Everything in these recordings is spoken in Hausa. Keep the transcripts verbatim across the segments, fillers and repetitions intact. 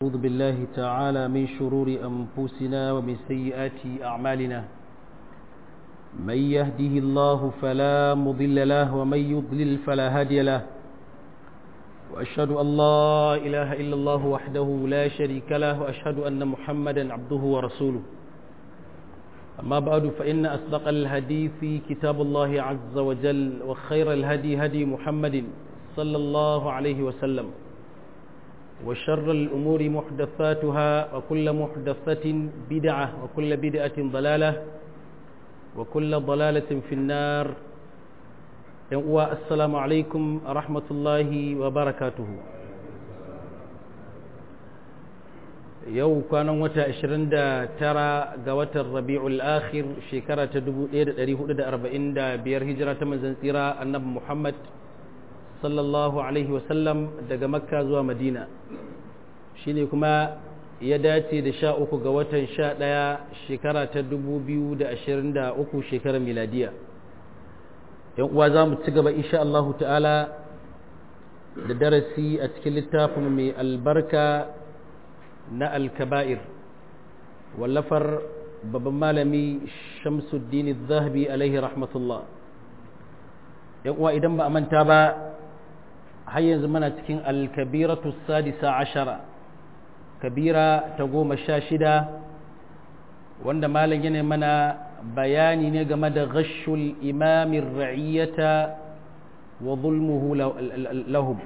ونعوذ بالله تعالى من شرور أنفسنا ومن سيئات أعمالنا من يهده الله فلا مضل له ومن يضلل فلا هادي له وأشهد أن لا إله إلا الله وحده لا شريك له وأشهد أن محمدا عبده ورسوله أما بعد فإن أصدق الحديث كتاب الله عز وجل وخير الهدي هدي محمد صلى الله عليه وسلم وشر الأمور محدثاتها وكل محدثة بدعة وكل بدعة ضلالة وكل ضلالة في النار. السلام عليكم ورحمة الله وبركاته. yau kwanan wata ashirin da tara ga watan Rabi'ul Akhir shekara ta dubu ɗaya da ɗari hudu da arba'in da biyar hijira ta manzon tsira annabi Muhammad sallallahu alaihi wasallam daga Makka zuwa Madina, shine kuma ya dace da sha uku ga watan sha ɗaya shekara ta dubu biyu da ashirin da uku shekarar miladiya. yan uwa za mu ci gaba insha Allah ta'ala da darasi a cikin littafin mai albarka na al-kaba'ir wallafar babban malami Shamsuddin Az-Zahabi alaihi rahmatullah. yan uwa idan ba a manta ba har yanzu muna cikin al-kabiratu sadisa ashara, kabira ta goma sha shida, wanda malam yana mana bayani ne game da ghashul imamin ra'iyyata wa zulmuhu lahum,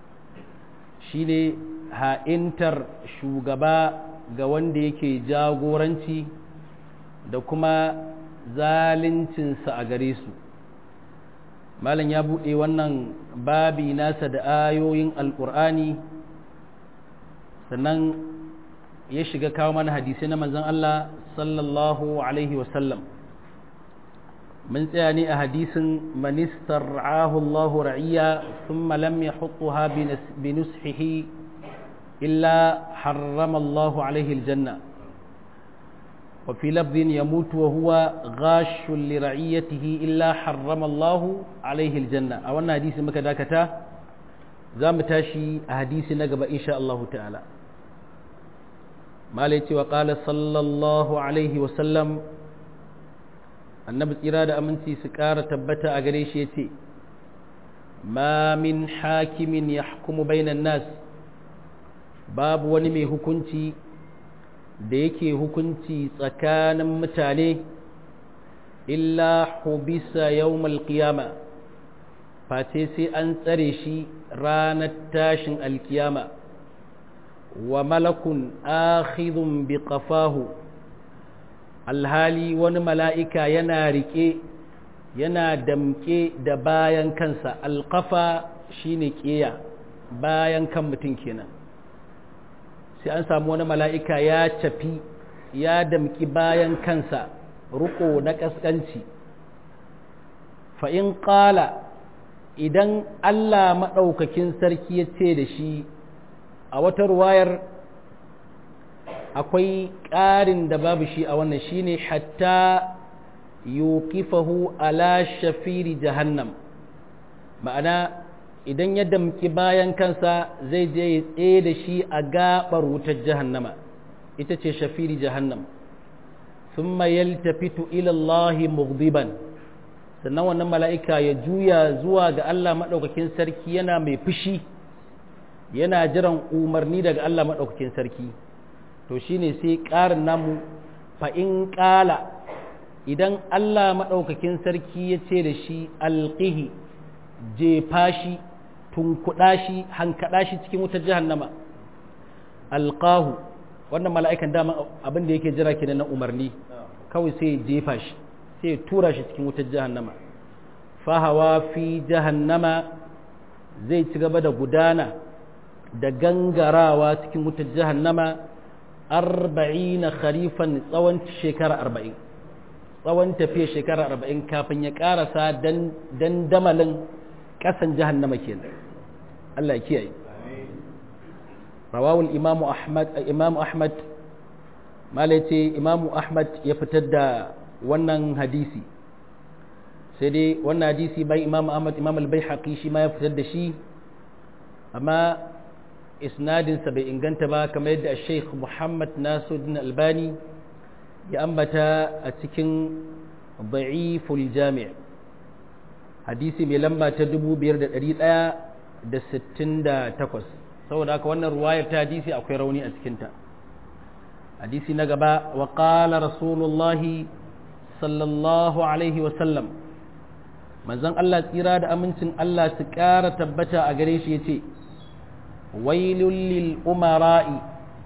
shine ha'intar shugaba ga wanda yake jagoranci da kuma zaluncinsa a gare su. malam ya buɗe wannan babi nasa da ayoyin alƙur'ani, sannan ya shiga kawo mana hadisai na manzon Allah sallallahu alaihi wasallam. mun tsaya ne a hadisin manistar ahullahu ra'iyya thumma lam yahuttuha bi nushihi illa harrama Allahu alaihi aljanna wa fi lafdhin yamutu wa huwa ghashun li ra'iyatihi illa harrama Allahu alaihi aljanna. a wannan hadisi muka dakata, za mu tashi a hadisi na gaba insha Allah ta'ala. malai ce wa qala sallallahu alaihi wa sallam, annabi tsira da aminci su ƙara tabbata a gare shi yace ma min hakimin yahkumu bainan nas, babu wani mai hukunci da yake hukunci tsakanin mutane illa hubisa yawmal qiyama, face sai an tsare shi ranar tashin alkiyama, wa malakun akhidhun bi qafahu, alhali wani mala'ika yana rike yana damke da bayan kansa. alqafa shine ƙeya, bayan kan mutum kenan. sai an samu wani mala'ika ya cafi ya damki bayan kansa ruko na ƙasƙanci. fa'in ƙala, idan Allah maɗaukakin sarki ya ce da shi, a wata ruwayar akwai ƙarin da babu shi a wannan, shine hatta yuqifahu ala shafiri jahannam, ma'ana idan ya damki bayan kansa zai je ya tsaye da shi a gaɓar wutar jahannama, ita ce shafiri jahannam. thumma yaltafitu ila Allah mughdiban, sannan wannan mala'ika ya juya zuwa ga Allah maɗaukakin sarki yana mai fushi, yana jiran umarni daga Allah maɗaukakin sarki. to shine sai ƙarin namu fa in ƙala, idan Allah maɗaukakin sarki ya ce da shi alƙihi, jefa shi, tunkuɗa shi, hankaɗa shi cikin wutar jahannama, alƙahu, wannan mala'ikan dama abin da yake jira kenan na umarni, kawai sai jefa shi, sai tura shi cikin wutar jahannama. fahawa fi jahannama, zai ci gaba da gudana da gangarawa cikin wutar jahannama arba'ina kharifan, tsawon shekara arba'in, tsawon tafiya shekara arba'in kafin ya ƙarasa dandamalin ƙasan jahannama kenan. Allah ya kiyaye. rawawul imamu ahmad imamu ahmad malai ce imamu ahmad ya fitar da wannan hadisi, sai dai wannan hadisi bai imamu ahmad imam al-baihaqi shi ma ya fitar da shi, amma isnadinsa bai inganta ba kamar yadda Sheikh Muhammad Nasiruddin Albani ya ambata a cikin Da'iful Jami' hadisi mai lamba ta dubu biyar da ɗari ɗaya da sittin da takwas saboda haka wannan ruwayar ta hadisi akwai rauni a cikinta. hadisi na gaba wa qala rasulullahi sallallahu alaihi wa sallam manzon Allah tsira da amincin Allah su ƙara tabbata a gare shi yace wailul lil umara'i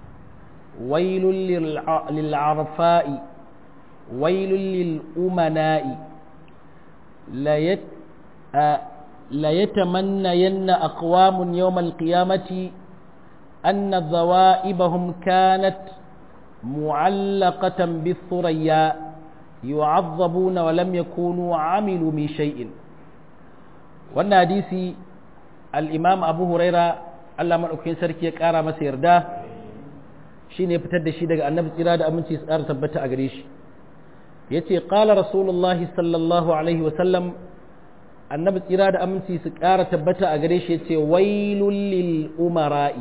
wailul lil arfa'i wailul lil umana'i la yat la yatamannayanna aqwamun yawmal qiyamati anna dhawaibahum kanat mu'allaqatan bis-suraya yu'azzabuna wa lam yakunu 'amilu min shay'in. wannan hadisi al-imam Abu Huraira Allah madaukakin sarki ya kara masa yarda shine fitar da shi daga annabi tsira da aminci tsara tabbata a gare shi yace qala rasulullahi sallallahu alaihi wa sallam annabi tsira da aminci su kara tabbata a gare shi yace wailul lil umara'i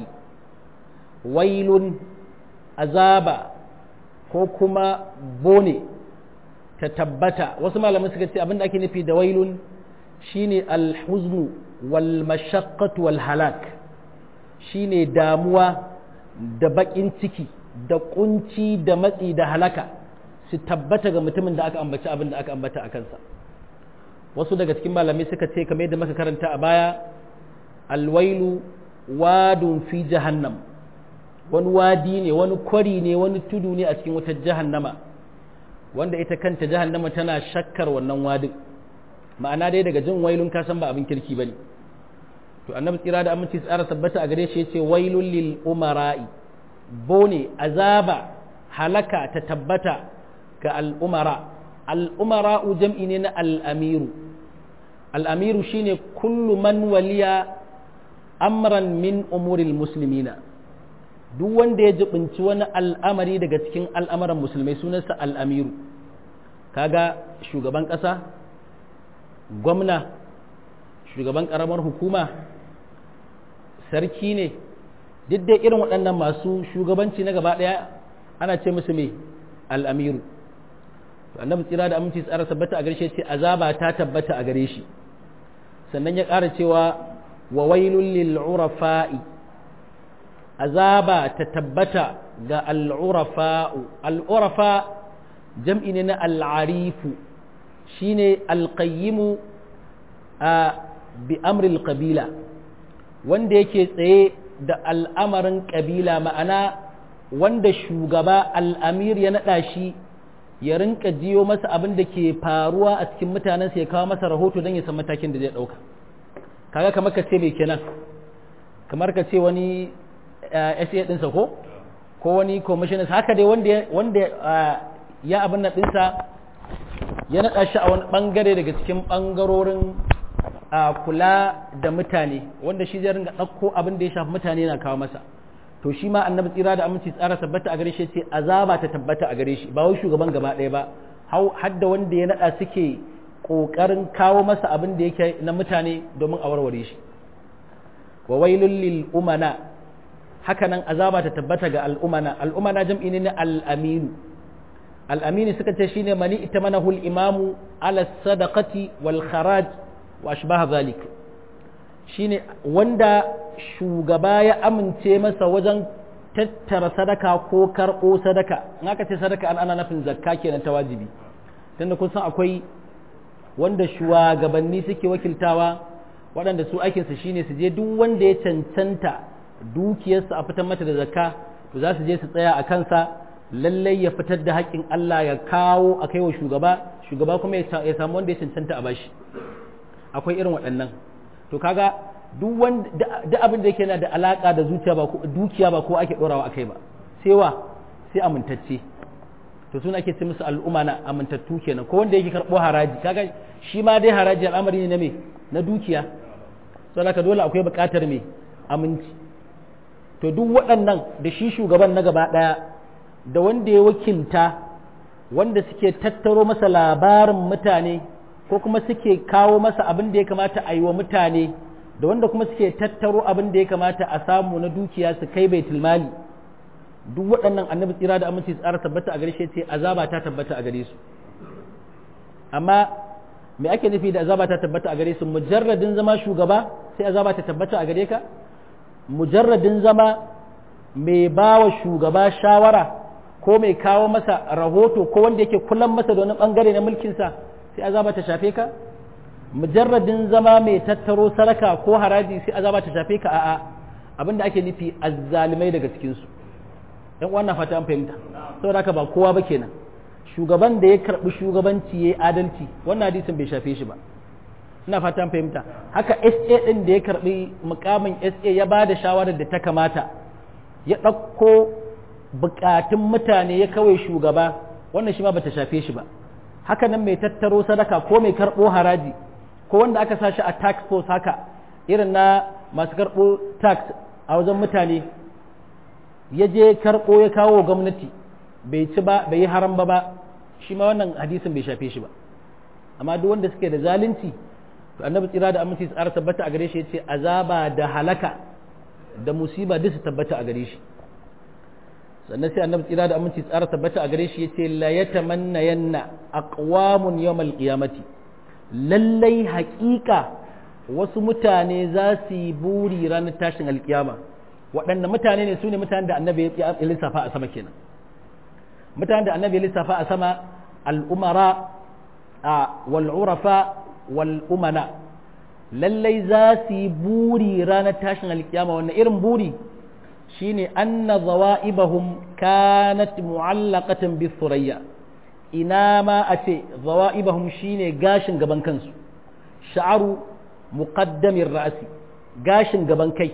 wailun azaba ko kuma bone ta tabbata. wasu malamai suka ce abinda ake nufi da wailun shine alhuznu wal mashaqqatu wal halak shine damuwa da bakin ciki da kunci da matsi da halaka su tabbata ga mutumin da aka ambaci abin da aka ambata a kansa. wasu daga cikin malamai suka ce kamar yadda muka karanta a baya alwailu wadun fi jahannam wani wadi ne wani kwari ne wani tudu ne a cikin wutar jahannama wanda ita kanta jahannama tana shakkar wannan wadin ma'ana dai daga jin wailun ka san ba abin kirki bane to annabi tsira da aminci tsara tabbata a gare shi yace wailul lil umara'i bone azaba halaka ta tabbata ga al umara al umara'u jam'i ne na al amiru al amiru shine kullu man waliya amran min umuril muslimina duk wanda ya jibinci wani al'amari daga cikin al'amuran musulmai sunansa al'amiru kaga shugaban ƙasa gwamna shugaban ƙaramar hukuma sarki ne duk da irin waɗannan masu shugabanci na gaba ɗaya ana ce musu me al'amiru to annabi tsira da aminci tsara tabbata a gare shi ce azaba ta tabbata a gare shi sannan ya ƙara cewa wa wailul lil urafa'i azaba ta tabbata ga al'urafa'u al'urafa jam'i ne na al'arifu shi ne alƙayyimu a bi amril ƙabila wanda yake tsaye da al'amarin ƙabila ma'ana wanda shugaba al'amir ya naɗa shi ya rinka jiyo masa abin da ke faruwa a cikin mutanensa ya kawo masa rahoto don ya san matakin da zai ɗauka kaga kamar ka ce mai kenan kamar ka ce wani S A ɗinsa ko ko wani commissioners haka dai wanda wanda ya abin nan ɗinsa ya naɗa shi a wani ɓangare daga cikin ɓangarorin kula da mutane wanda shi zai ringa ɗauko abin da ya shafi mutane na kawo masa to shi ma annabi tsira da aminci tsara tabbata a gare shi ce azaba ta tabbata a gare shi ba wai shugaban gaba ɗaya ba har da wanda ya naɗa suke ƙoƙarin kawo masa abin da yake na mutane domin a warware shi wa wailul lil umana hakanan azaba ta tabbata ga al'umana al'umana jam'i ne na al'aminu al'aminu suka ce shine mani ita mana hul imamu ala sadaqati wal kharaj wa ashbaha zalik shine wanda shugaba ya amince masa wajen tattara sadaka ko karɓo sadaka in aka ce sadaka an ana nufin zakka kenan ta wajibi tunda kun san akwai wanda shugabanni suke wakiltawa waɗanda su aikinsu shine su je duk wanda ya cancanta dukiyarsa a fitar mata da zakka to za su je su tsaya a kansa lallai ya fitar da haƙƙin Allah ya kawo a kai wa shugaba shugaba kuma ya samu wanda ya cancanta a bashi akwai irin waɗannan to kaga duk wanda duk abin da yake yana da alaka da zuciya ba ko dukiya ba ko ake dorawa akai ba sai wa sai amintacce to suna ake ce musu al'umma na amintattu kenan ko wanda yake karɓo haraji kaga shi ma dai haraji al'amari ne na me na dukiya saboda dole akwai buƙatar me aminci to duk waɗannan da shi shugaban na gaba ɗaya da wanda ya wakilta wanda suke tattaro masa labarin mutane ko kuma suke kawo masa abin da ya kamata a yi wa mutane da wanda kuma suke tattaro abin da ya kamata a samu na dukiya su kai baitul mali duk waɗannan annabi tsira da aminci tsara tabbata a gare shi ce azaba ta tabbata a gare su amma me ake nufi da azaba ta tabbata a gare su mujarradin zama shugaba sai azaba ta tabbata a gare ka mujarradin zama mai bawa shugaba shawara ko mai kawo masa rahoto ko wanda yake kullum masa da wani bangare na mulkinsa sai azaba ta shafe ka mujarradin zama mai tattaro saraka ko haraji sai azaba ta shafe ka a'a abinda ake nufi azzalimai daga cikin su dan wannan fata an fahimta saboda haka ba kowa ba kenan shugaban da ya karbi shugabanci yayi adalci wannan hadisin bai shafe shi ba ina fata an fahimta haka S A din da ya karbi mukamin S A ya bada shawarar da ta kamata ya ɗauko bukatun mutane ya kawai shugaba wannan shi ma bata shafe shi ba haka nan mai tattaro sadaka ko mai karɓo haraji ko wanda aka sa shi a tax force haka irin na masu karɓo tax a wajen mutane ya je karɓo ya kawo gwamnati bai ci ba bai yi haram ba ba shi ma wannan hadisin bai shafe shi ba amma duk wanda suke da zalunci to annabi tsira da aminci tsara tabbata a gare shi yace azaba da halaka da musiba duk su tabbata a gare shi sannan sai annabi tsira da aminci tsara tabbata a gare shi yace la yatamanna yanna aqwamun yawmal qiyamati lallai haƙiƙa wasu mutane za su yi buri ranar tashin alkiyama waɗanda mutane ne su ne mutanen da annabi ya lissafa a sama kenan mutanen da annabi ya lissafa a sama al'umara wal urafa wal umana lallai za su yi buri ranar tashin alkiyama wannan irin buri shine anna zawa'ibahum kanat mu'allaqatan bis surayya ina ma a ce zawa'ibahum shine gashin gaban kansu sha'aru muqaddamir ra'si gashin gaban kai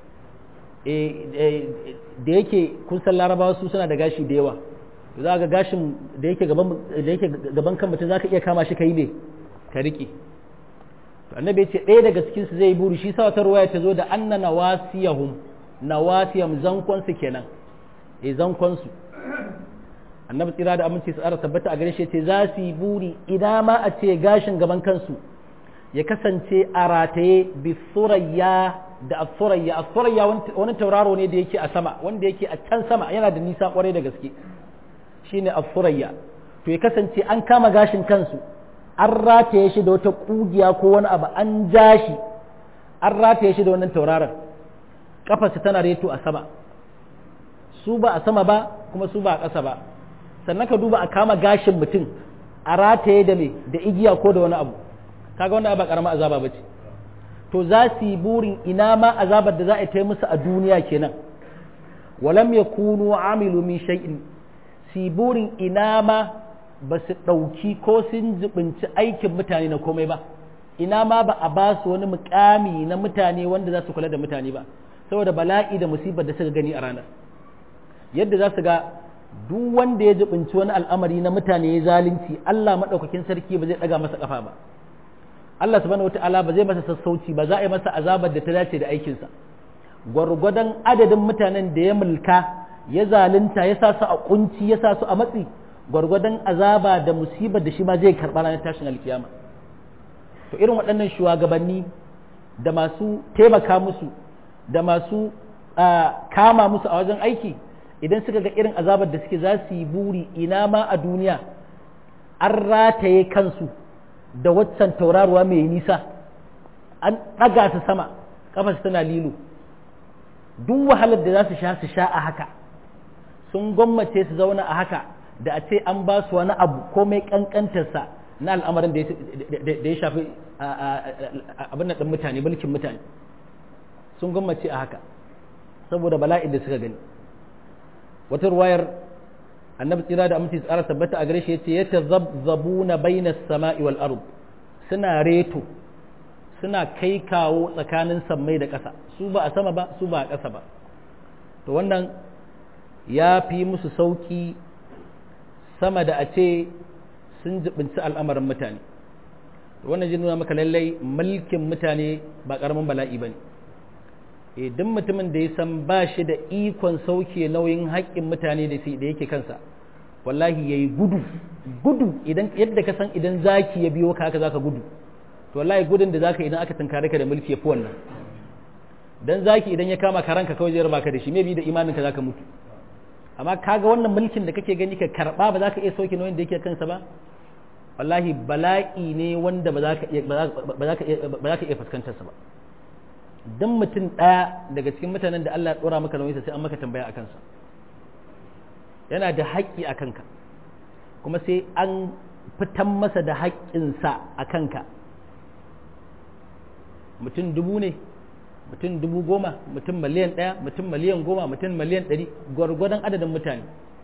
da yake kun san larabawa su suna da gashi da yawa za ga gashin da yake gaban da yake gaban kan mutum zaka iya kama shi kai ne ka rike to annabi ya ce ɗaya daga cikin su zai buri shi sa wata ruwaya ta zo da anna nawasiyahum nawasiyam zankon su kenan eh zankon su annabi tsira da aminci su ara tabbata a gare shi ce za su yi buri idan ma a ce gashin gaban kansu ya kasance a rataye bi surayya da asurayya asurayya wani tauraro ne da yake a sama wanda yake a can sama yana da nisa kwarai da gaske shine asurayya to ya kasance an kama gashin kansu an rataye shi da wata kugiya ko wani abu an ja shi an rataye shi da wannan tauraron kafarsa tana reto a sama su ba a sama ba kuma su ba a ƙasa ba sannan ka duba a kama gashin mutum a rataye da me da igiya ko da wani abu kaga wannan ba karama azaba bace to za su yi burin ina ma azabar da za a yi musu a duniya kenan walam yakunu amilu min shay'in su burin ina ma ba su ɗauki ko sun jibinci aikin mutane na komai ba ina ma ba a ba su wani mukami na mutane wanda za su kula da mutane ba saboda bala'i da musibar da suka gani a ranar yadda za su ga duk wanda ya jibinci wani al'amari na mutane ya zalunci Allah maɗaukakin sarki ba zai ɗaga masa ƙafa ba Allah subhanahu wata'ala ba zai masa sassauci ba za a yi masa azabar da ta dace da aikinsa gwargwadon adadin mutanen da ya mulka ya zalunta ya sa su a kunci ya sa su a matsi gwargwadon azaba da musibar da shi ma zai karɓa ranar tashin alkiyama to irin waɗannan shugabanni da masu taimaka musu da masu kama musu a wajen aiki idan suka ga irin azabar da suke za su yi buri ina ma a duniya an rataye kansu da waccan tauraruwa mai nisa an ɗaga su sama ƙafarsu tana lilo duk wahalar da za su sha su sha a haka sun gwammace su zauna a haka da a ce an ba su wani abu ko mai ƙanƙantarsa na al'amarin da ya shafi abin da mutane mulkin mutane sun gwammace a haka saboda bala'in da suka gani wata ruwayar annabi tsira da aminci tsara tabbata a gare shi yace yatazabzabuna bainas sama'i wal ard suna reto suna kai kawo tsakanin sammai da ƙasa su ba a sama ba su ba a ƙasa ba to wannan ya fi musu sauki sama da a ce sun jibinci al'amarin mutane to wannan jin nuna maka lallai mulkin mutane ba ƙaramin bala'i bane idan mutumin da ya san ba shi da ikon sauke nauyin haƙƙin mutane da yake kansa wallahi ya yi gudu gudu idan yadda ka san idan zaki ya biyo ka haka zaka gudu to wallahi gudun da zaka idan aka tunkare ka da mulki yafi wannan dan zaki idan ya kama karanka kawai zai raba ka da shi maybe da imaninka zaka mutu amma kaga wannan mulkin da kake gani ka karba ba zaka iya sauke nauyin da yake kansa ba wallahi bala'i ne wanda ba za ka iya ba za ka iya ba za ka iya fuskantar sa ba dan mutum daya daga cikin mutanen da Allah ya dora maka nauyin sa sai an maka tambaya akan sa yana da haƙƙi a kanka kuma sai an fitan masa da haƙƙinsa a kanka mutum dubu ne mutum dubu goma mutum miliyan ɗaya mutum miliyan goma mutum miliyan ɗari gwargwadon adadin mutane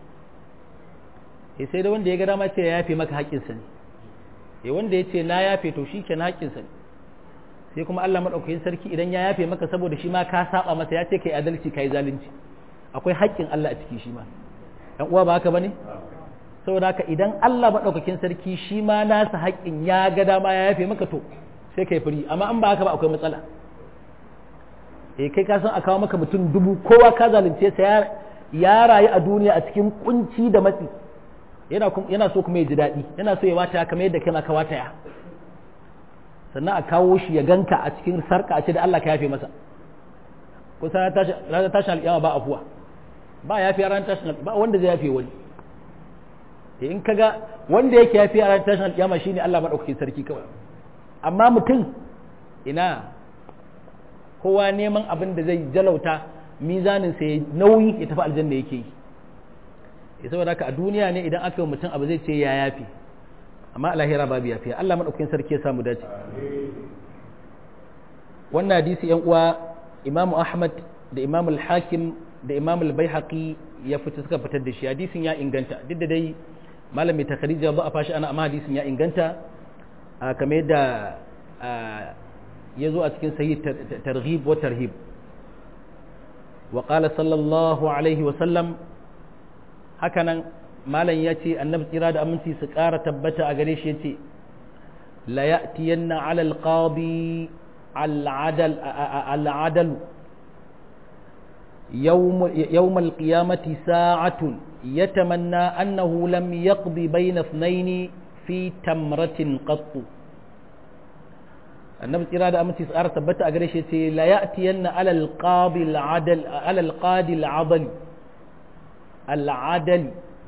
e sai da wanda ya ga dama ce ya yafe maka haƙƙinsa ne e wanda ya ce na yafe to shi ke na haƙƙinsa ne sai kuma Allah maɗaukakin sarki idan ya yafe maka saboda shi ma ka saba masa ya ce kai adalci kai zalunci akwai haƙƙin Allah a ciki shi ma ɗan uwa ba haka bane saboda haka idan Allah maɗaukakin sarki shi ma nasa haƙƙin ya ga dama ya yafe maka to sai kai firi amma an ba haka ba akwai matsala eh kai ka san a kawo maka mutum dubu kowa ka zalunce sa ya rayu a duniya a cikin kunci da matsi yana yana so kuma ya ji daɗi yana so ya wata kamar yadda kai ma ka wata ya sannan a kawo shi ya ganka a cikin sarka a ce da Allah ka yafe masa kusa ranar tashin alƙiyama ba afuwa ba yafe ranar tashin ba wanda zai yafe wani in kaga wanda yake yafe a ranar tashin alƙiyama shine Allah madaukakin sarki kawai amma mutum ina kowa neman abin da zai jalauta mizanin sa nauyi ya tafi aljanna yake yi ya saboda haka a duniya ne idan aka yi mutum abu zai ce ya yafi amma a lahira babu yafi Allah madaukakin sarki ya samu dace wannan hadisi yan uwa Imam Ahmad da Imam al-Hakim da Imam al-Baihaqi ya fita suka fitar da shi hadisin ya inganta duk da dai malami takhrija ba a fashi ana amma hadisin ya inganta kamar yadda ya zo a cikin sahih targhib wa tarhib wa qala sallallahu alaihi wa sallam hakanan malam ya ce annabi tsira da aminci su ƙara tabbata a gare shi ya ce la ya'tiyanna ala alqadi al'adal al'adal يوم يوم القيامة ساعة يتمنى أنه لم يقضي بين اثنين في تمرة قط النبي إرادة أمتي سأرى ثبت أجريشتي لا يأتين على القاضي العدل على القاضي العدل العدل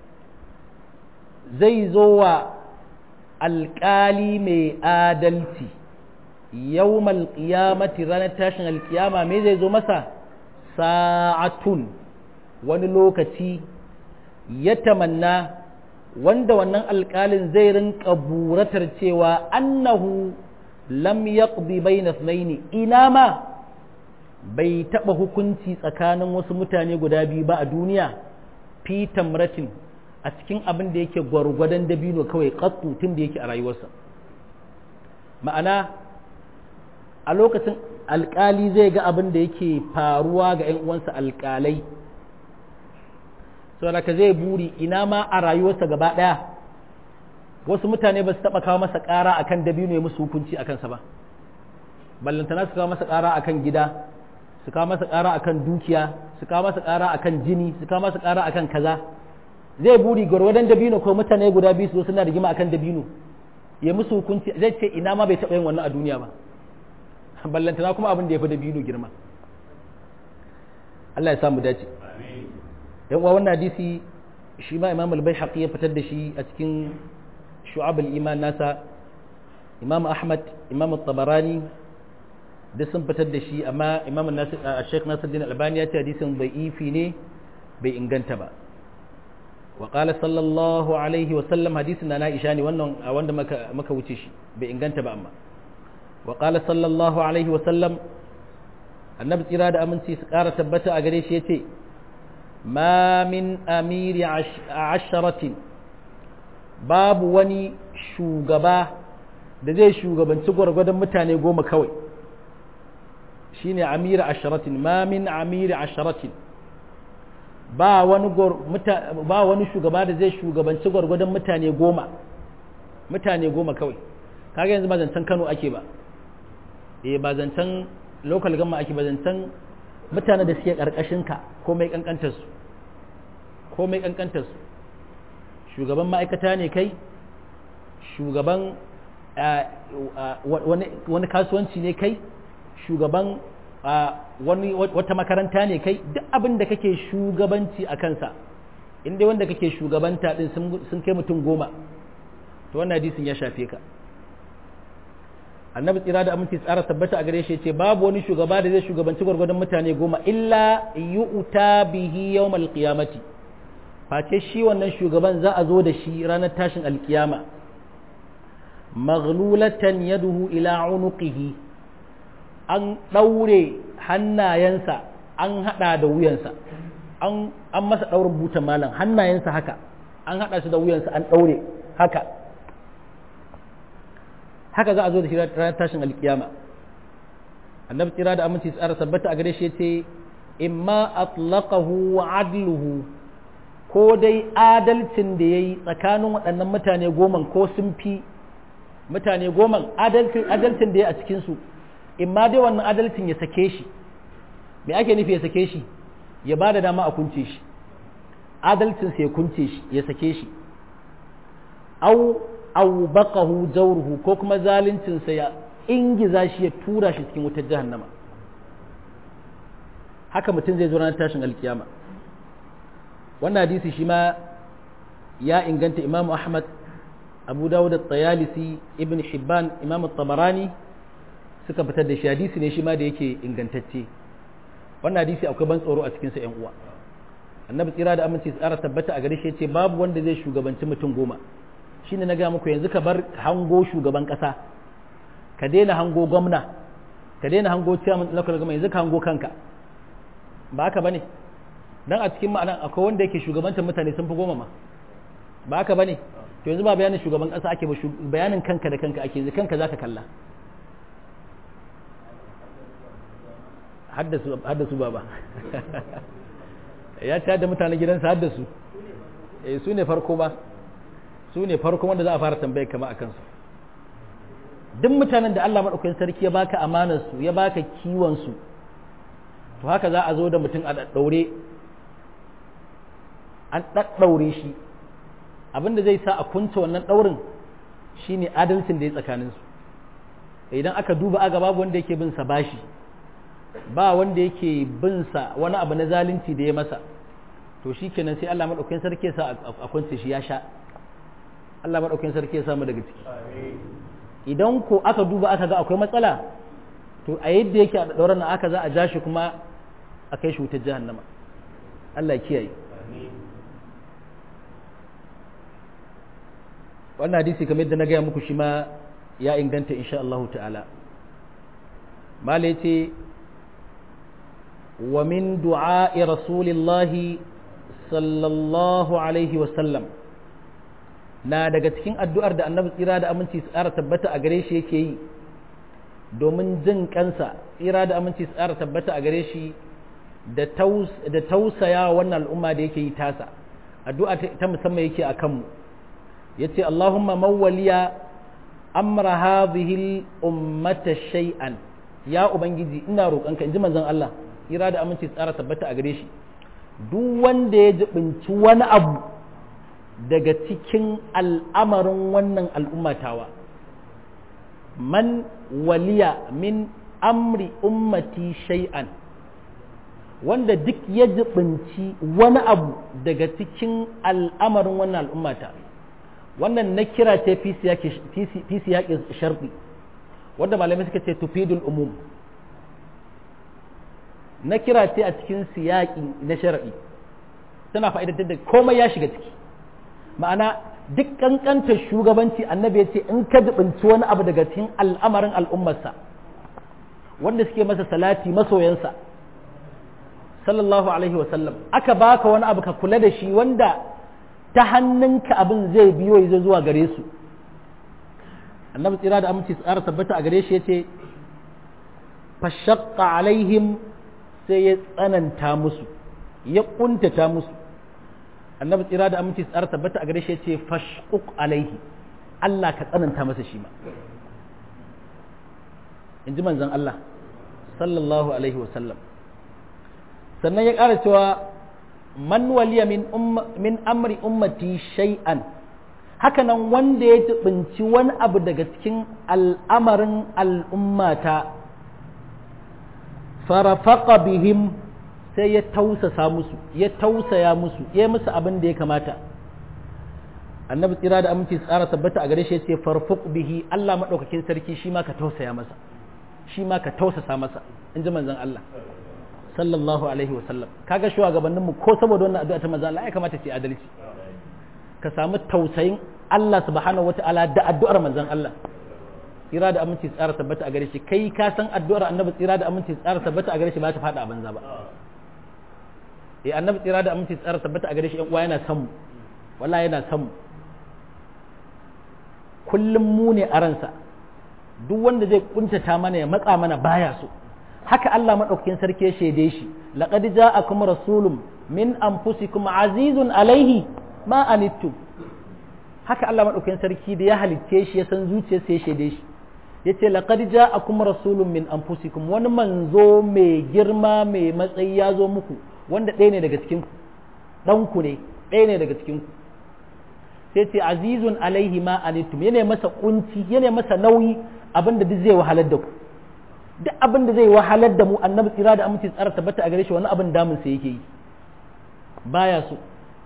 زي زوا القالي مي آدلتي يوم القيامة رانا تاشن القيامة مي زي زو مسا sa'atun wani lokaci ya tamanna wanda wannan alƙalin zai rinka buratar cewa annahu lam yaqdi bayna ithnaini ina ma bai taba hukunci tsakanin wasu mutane guda biyu ba a duniya fi tamratin a cikin abin da yake gwargwadon dabino kawai qattu tun da yake a rayuwarsa ma'ana a lokacin alƙali zai ga abin da yake faruwa ga 'yan uwansa alƙalai saboda ka zai buri ina ma a rayuwarsa gaba ɗaya wasu mutane ba su taɓa kawo masa ƙara akan dabino ya musu hukunci a kansa ba ballantana su kawo masa ƙara akan gida su kawo masa ƙara akan dukiya su kawo masa ƙara akan jini su kawo masa ƙara akan kaza zai buri gwargwadon dabino ko mutane guda biyu su suna rigima akan dabino ya musu hukunci zai ce ina ma bai taɓa yin wannan a duniya ba ballantana kuma abin da ya fi da biyu girma Allah ya samu dace yan uwa wannan hadisi shi ma Imam al-Baihaqi ya fitar da shi a cikin Shu'ab al-Iman nasa Imam Ahmad Imam al-Tabarani da sun fitar da shi amma Imam Nasir Sheikh Nasiruddin Albani ya ce hadisin da'ifi ne bai inganta ba wa qala sallallahu alaihi wa sallam hadisin na Aisha ne wannan wanda maka maka wuce shi bai inganta ba amma وقال صلى الله عليه وسلم النبي إرادة أمنتي سكارة تبتا أغريش يتي ما من أمير عش عشرة باب وني شوغبا da zai shugabanci gwargwadon mutane goma kawai shine amir asharatin ma min amir asharatin ba wani ba wani shugaba da zai shugabanci gwargwadon mutane goma mutane goma kawai kaga yanzu ba zancen Kano ake ba eh ba zancen local gamma ake ba zancen mutane da suke karkashin ka komai kankantar su komai kankantar su shugaban ma'aikata ne kai shugaban wani kasuwanci ne kai shugaban wani wata makaranta ne kai duk abin da kake shugabanci a kansa inda wanda kake shugabanta din sun kai mutum goma to wannan hadisin ya shafe ka annabi tsira da aminci tsara tabbata a gare shi ce babu wani shugaba da zai shugabanci gwargwadon mutane goma illa yu'ta bihi yawmal qiyamati face shi wannan shugaban za a zo da shi ranar tashin alkiyama maghlulatan yaduhu ila unuqihi an daure hannayensa an hada da wuyansa an an masa daurin buta malam hannayensa haka an hada shi da wuyansa an daure haka haka za a zo da shi ranar tashin alkiyama annabi tsira da aminci tsara tabbata a gare shi yace imma atlaqahu wa adluhu ko dai adalcin da yayi tsakanin waɗannan mutane goma ko sun fi mutane goma adalcin adalcin da yayi a cikin su imma dai wannan adalcin ya sake shi me ake nufi ya sake shi ya bada dama a kunce shi adalcin sai ya kunce shi ya sake shi au au baqahu jawruhu ko kuma zalincin sa ya ingiza shi ya tura shi cikin wutar jahannama haka mutum zai zo ranar tashin alkiyama wannan hadisi shi ma ya inganta Imam Ahmad Abu Dawud at-Tayalisi Ibn Hibban Imam at-Tabarani suka fitar da shi hadisi ne shi ma da yake ingantacce wannan hadisi akwai ban tsoro a cikin sa ƴan uwa annabi tsira da aminci tsara tabbata a gare shi yace babu wanda zai shugabanci mutum goma shine na ga muku yanzu ka bar hango shugaban kasa ka daina hango gwamna ka daina hango chairman local government yanzu ka hango kanka ba haka bane dan a cikin ma'anan akwai wanda yake shugabantar mutane sun fi goma ma ba haka bane to yanzu ba bayanin shugaban kasa ake ba bayanin kanka da kanka ake yanzu kanka zaka kalla haddasu haddasu baba ya ta da mutanen gidansa haddasu eh su ne farko ba su ne farko wanda za a fara tambayar kama akan su duk mutanen da Allah madaukakin sarki ya baka amanar su ya baka kiwon su to haka za a zo da mutum a daddaure an daddaure shi abinda zai sa a kunce wannan daurin shine adalcin da ya tsakanin su idan aka duba aga babu wanda yake bin sa bashi ba wanda yake bin sa wani abu na zalunci da ya masa to shikenan sai Allah madaukakin sarki ya sa a kunce shi ya sha Allah madaukakin sarki ya sa mu daga ciki idan ko aka duba aka ga akwai matsala to a yadda yake a dauran nan aka za a ja shi kuma a kai shi wutar jahannama Allah ya kiyaye wannan hadisi kamar yadda na gaya muku shi ma ya inganta insha Allah ta'ala mala yace wa min du'a'i rasulillahi sallallahu alaihi wa sallam na daga cikin addu'ar da annabi tsira da aminci tsara tabbata a gare shi yake yi domin jin kansa tsira da aminci tsara tabbata a gare shi da tausaya wannan al'umma da yake yi tasa addu'a ta musamman yake a kanmu ya ce Allahumma mawwaliya amra hadhihi ummata shay'an ya ubangiji ina roƙonka in ji manzon Allah tsira da aminci tsara tabbata a gare shi duk wanda ya jibinci wani abu daga cikin al'amarin wannan al'ummatawa man waliya min amri ummati shay'an wanda duk ya jibinci wani abu daga cikin al'amarin wannan al'ummata wannan na kira ce fi siyaƙin sharɗi wanda malamai suka ce tufidul umum na kira ce a cikin siyaƙi na sharaɗi tana fa'idatar da komai ya shiga ciki ma'ana duk kankantar shugabanci annabi ya ce in ka dubinci wani abu daga cikin al'amarin al'ummarsa wanda suke masa salati masoyansa sallallahu alaihi wasallam aka baka wani abu ka kula da shi wanda ta hannunka abin zai biyo ya zuwa gare su annabi tsira da aminci tsara tabbata a gare shi ya ce fashaqqa alaihim sai ya tsananta musu ya kuntata musu annabi tsira da aminci tsara tabbata a gare shi ce fashquq alaihi Allah ka tsananta masa shi ma in ji manzon Allah sallallahu alaihi wa sallam sannan ya ƙara cewa man waliya min umma min amri ummati shay'an hakanan wanda ya jibinci wani abu daga cikin al'amarin al'ummata farafaqa bihim sai ya tausasa musu ya tausaya musu ya musu abin da ya kamata annabi tsira da aminci tsara tabbata a gare shi yace farfuq bihi Allah madaukakin sarki shi ma ka tausaya masa shi ma ka tausasa masa in ji manzon Allah sallallahu alaihi wasallam kaga shugabanninmu ko saboda wannan addu'a ta manzon Allah ya kamata su yi adalci ka samu tausayin Allah subhanahu wataala da addu'ar manzon Allah tsira da aminci tsara tabbata a gare shi kai ka san addu'ar annabi tsira da aminci tsara tabbata a gare shi ba ta fada a banza ba eh annabi tsira da aminci tsara tabbata a gare shi yan uwa yana son mu wallahi yana son mu kullum mu ne a ransa duk wanda zai kuntata mana ya matsa mana baya so haka Allah madaukakin sarki ya shaide shi laqad ja'akum rasulun min anfusikum azizun alaihi ma anittum haka Allah madaukakin sarki da ya halicce shi ya san zuciyarsa ya shaide shi yace laqad ja'akum rasulun min anfusikum wani manzo mai girma mai matsayi ya zo muku wanda ɗaya ne daga cikin ku dan ku ne ɗaya ne daga cikin ku sai ce azizun alaihi ma anittum yana masa kunci yana masa nauyi abinda duk zai wahalar da ku duk abinda zai wahalar da mu annabi tsira da aminci tsara tabbata a gare shi wani abin damun sa yake yi baya so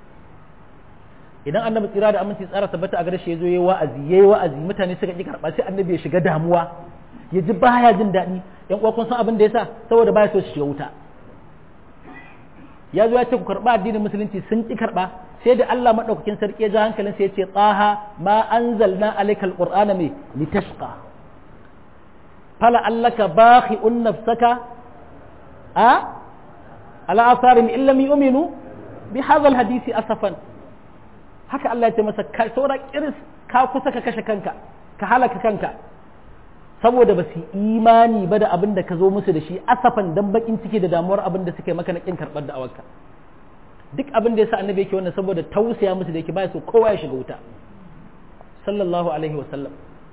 idan annabi tsira da aminci tsara tabbata a gare shi yazo yayi wa'azi yayi wa'azi mutane suka ki karba sai annabi ya shiga damuwa ya ji baya jin daɗi yan uwa kun san abin da yasa saboda baya so su shiga wuta ya zo ya ce ku karba addinin musulunci sun ki karba sai da Allah madaukakin sarki ya ja hankalin sai ya ce taha ma anzalna alaykal qur'ana me litashqa fala allaka bakhi'un nafsaka a ala atharin illa yu'minu bi hadha alhadisi asafan haka Allah ya ce masa saura kiris ka kusa ka kashe kanka ka halaka kanka saboda ba su imani ba da abin da ka zo musu da shi asafan dan bakin ciki da damuwar abin da suka yi maka na kin karɓar da awarka duk abin da yasa annabi yake wannan saboda tausaya musu da yake baya so kowa ya shiga wuta sallallahu alaihi wa sallam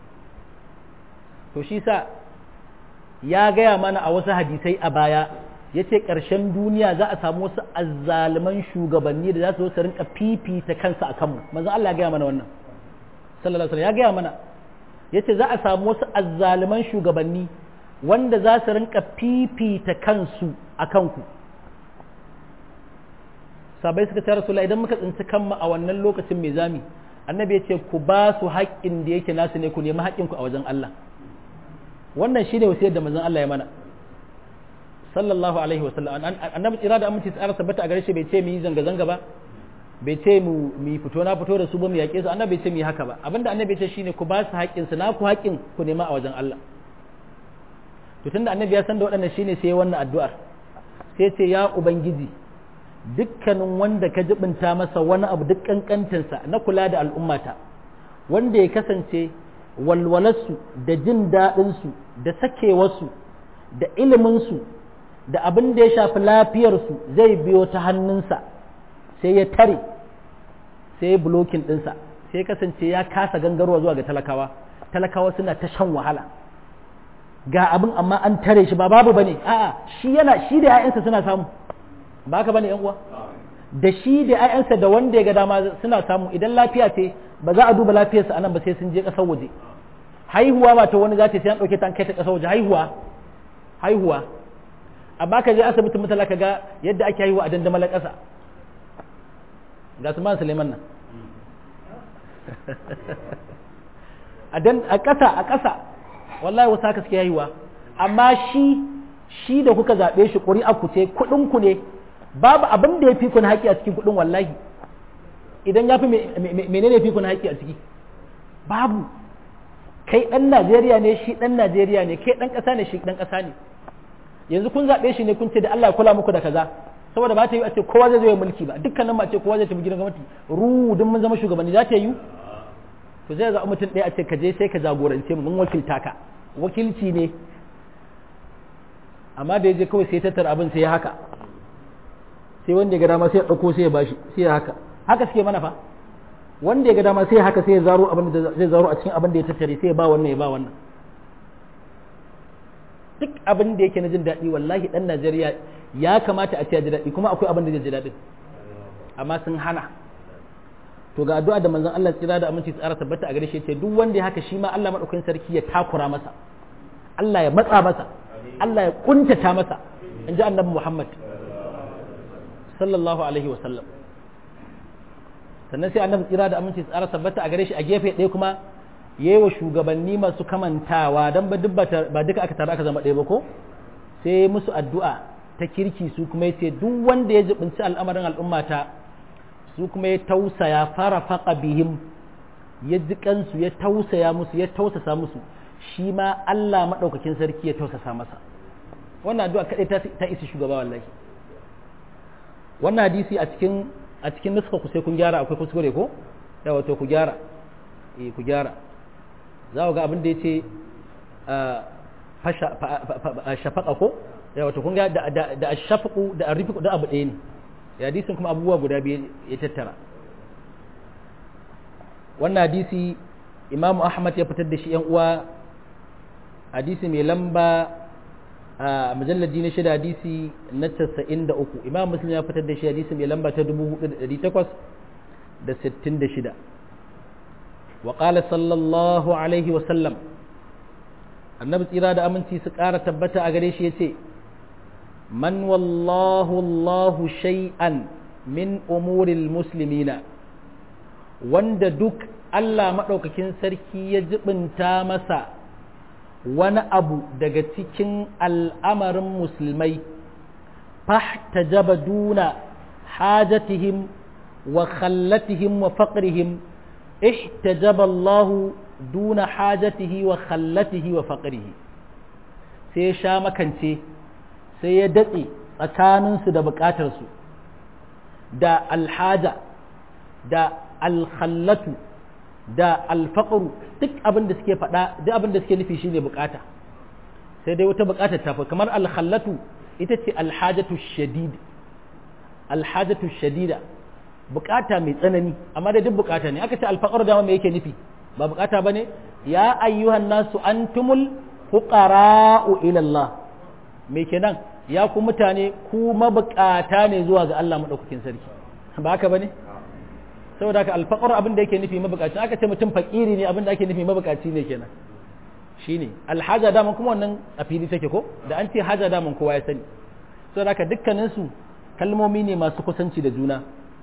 to shi sa ya gaya mana a wasu hadisai a baya yace ƙarshen duniya za a samu wasu azzaluman shugabanni da za su su rinka fifita kansa akan mu manzo Allah ya gaya mana wannan sallallahu alaihi wa sallam ya gaya mana yace za a samu wasu azzaluman shugabanni wanda za su rinka fifita kansu a kanku sabai suka ce Rasulullah idan muka tsinci kanmu a wannan lokacin mai zami annabi ya ce ku ba su haƙƙin da yake nasu ne ku nemi haƙƙinku a wajen Allah wannan shine wasiyar da manzon Allah ya mana sallallahu alaihi wasallam annabi tsira da aminci tsara tabbata a gare shi bai ce mu yi zanga zanga ba bai ce mu mu fito na fito da su ba mu yaƙe su annabi bai ce mu yi haka ba abinda annabi ya ce shine ku ba su haƙƙin su na ku haƙƙin ku nema a wajen Allah to tunda annabi ya san da waɗannan shine sai wannan addu'ar sai ce ya ubangiji dukkanin wanda ka jibinta masa wani abu duk kankantinsa na kula da al'ummata wanda ya kasance walwalarsu da jin daɗinsu da sakewarsu da iliminsu da abin da ya shafi lafiyarsu zai biyo ta hannunsa sai ya tare sai ya bulokin ɗinsa sai ya kasance ya kasa gangarwa zuwa ga talakawa talakawa suna ta shan wahala ga abin amma an tare shi ba babu bane a'a shi yana shi da 'ya'yansa suna samu ba haka bane yan uwa da shi da 'ya'yansa da wanda ya ga dama suna samu idan lafiya ce ba za a duba lafiyarsa anan ba sai sun je ƙasar waje haihuwa ba ta wani za ta sai an ɗauke ta an kai ta ƙasar waje haihuwa haihuwa amma ka je asibitin mutala ka ga yadda ake haihuwa a dandamalar ƙasa ga su man Suleiman nan a ƙasa a ƙasa wallahi wasu haka suke haihuwa amma shi shi da kuka zaɓe shi ƙuri'a ku ce kuɗin ku ne babu abin da ya fi kun haƙi a cikin kuɗin wallahi idan ya fi menene fi kun haƙi a ciki babu kai ɗan Najeriya ne shi ɗan Najeriya ne kai ɗan ƙasa ne shi ɗan ƙasa ne yanzu kun zaɓe shi ne kun ce da Allah ya kula muku da kaza saboda ba ta yi a ce kowa zai zo ya mulki ba dukkanin ma ce kowa zai tafi gidan gwamnati ru dun mun zama shugabanni za ta yi to zai zaɓi mutum ɗaya a ce ka je sai ka jagorance mu mun wakilta ka wakilci ne amma da ya je kawai sai tattara abin sai ya haka sai wanda ya ga dama sai ya ɗauko sai ya bashi sai ya haka haka suke mana fa wanda ya ga dama sai ya haka sai ya zaro abin da zai zaro a cikin abin da ya tattare sai ya ba wannan ya ba wannan duk abin da yake na jin daɗi wallahi ɗan Najeriya ya kamata a ce ya ji daɗi kuma akwai abin da zai ji daɗin amma sun hana to ga addu'a da manzon Allah tsira da aminci tsara tabbata a gare shi yace duk wanda ya haka shi ma Allah madaukakin sarki ya takura masa Allah ya matsa masa Allah ya kuntata masa inji annabi Muhammad sallallahu alaihi wa sallam sannan sai annabi tsira da aminci tsara tabbata a gare shi a gefe ɗaya kuma yayi wa shugabanni masu kamantawa dan ba ba duka aka tare aka zama ɗaya ba ko sai musu addu'a ta kirki su kuma yace duk wanda ya jibinci al'amarin al'ummata su kuma ya tausaya fara faqa bihim ya ji kansu ya tausaya musu ya tausasa musu shi ma Allah madaukakin sarki ya tausasa masa wannan addu'a kadai ta, ta isi shugaba wallahi wannan hadisi a cikin a cikin nuska ku sai kun gyara akwai kuskure ko yawa to ku gyara eh ku gyara za ku ga abin da yace shafaqa ko yawa to kun ga da da ashfaqu da arrifiqu da abu ɗaya ne hadisin kuma abubuwa guda biyu ya tattara wannan hadisi imamu ahmad ya fitar da shi yan uwa hadisi mai lamba a mujalladi na shida hadisi na casa'in da uku imam muslim ya fitar da shi hadisi mai lamba ta dubu hudu da dari takwas da sittin da shida wa qala sallallahu alaihi wa sallam annabi tsira da aminci su ƙara tabbata a gare shi yace man wallahu allahu shay'an min umuril muslimina wanda duk Allah maɗaukakin sarki ya jibinta masa wani abu daga cikin al'amarin musulmai fahtajaba duna hajatihim wa khallatihim wa faqrihim ihtajaba Allah duna hajatihi wa khallatihi wa faqrihi sai sha makance sai ya datse tsakaninsu da bukatarsu da alhaja da alkhallatu da alfaƙaru duk abin da suke faɗa duk abin da suke nufi shine bukata sai dai wata bukatar tafi kamar alkhallatu ita ce alhajatu shadid alhajatu shadida bukata mai tsanani amma da duk bukata ne aka ce alfaƙaru dama me yake nufi ba bukata bane ya ayyuhan nasu antumul fuqara'u ila Allah me kenan ya ku mutane ku mabukata ne zuwa ga Allah madaukakin sarki ba haka bane saboda haka alfaqar abin da yake nufi mabukaci aka ce mutum fakiri ne abin da ake nufi mabukaci ne kenan shine alhaja da kuma wannan a fili take ko da an ce haja da kowa ya sani saboda haka dukkanin su kalmomi ne masu kusanci da juna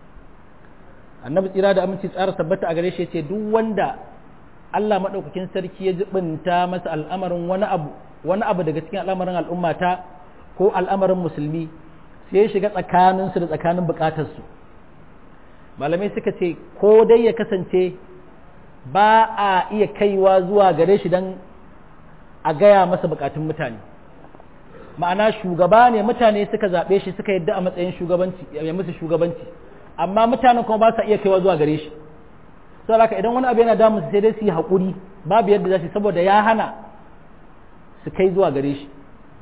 annabi tsira da aminci tsara tabbata a gare shi yace duk wanda Allah madaukakin sarki ya jibinta masa al'amarin wani abu wani abu daga cikin al'amarin al'ummata ko al'amarin musulmi sai ya shiga tsakaninsu da tsakanin bukatarsu malamai suka ce ko dai ya kasance ba a iya kaiwa zuwa gare shi don a gaya masa bukatun mutane ma'ana shugaba ne mutane suka zaɓe shi suka yadda a matsayin shugabanci ya musu shugabanci amma mutanen kuma ba sa iya kaiwa zuwa gare shi saboda haka idan wani abu yana damu sai dai su yi haƙuri babu yadda za su saboda ya hana su kai zuwa gare shi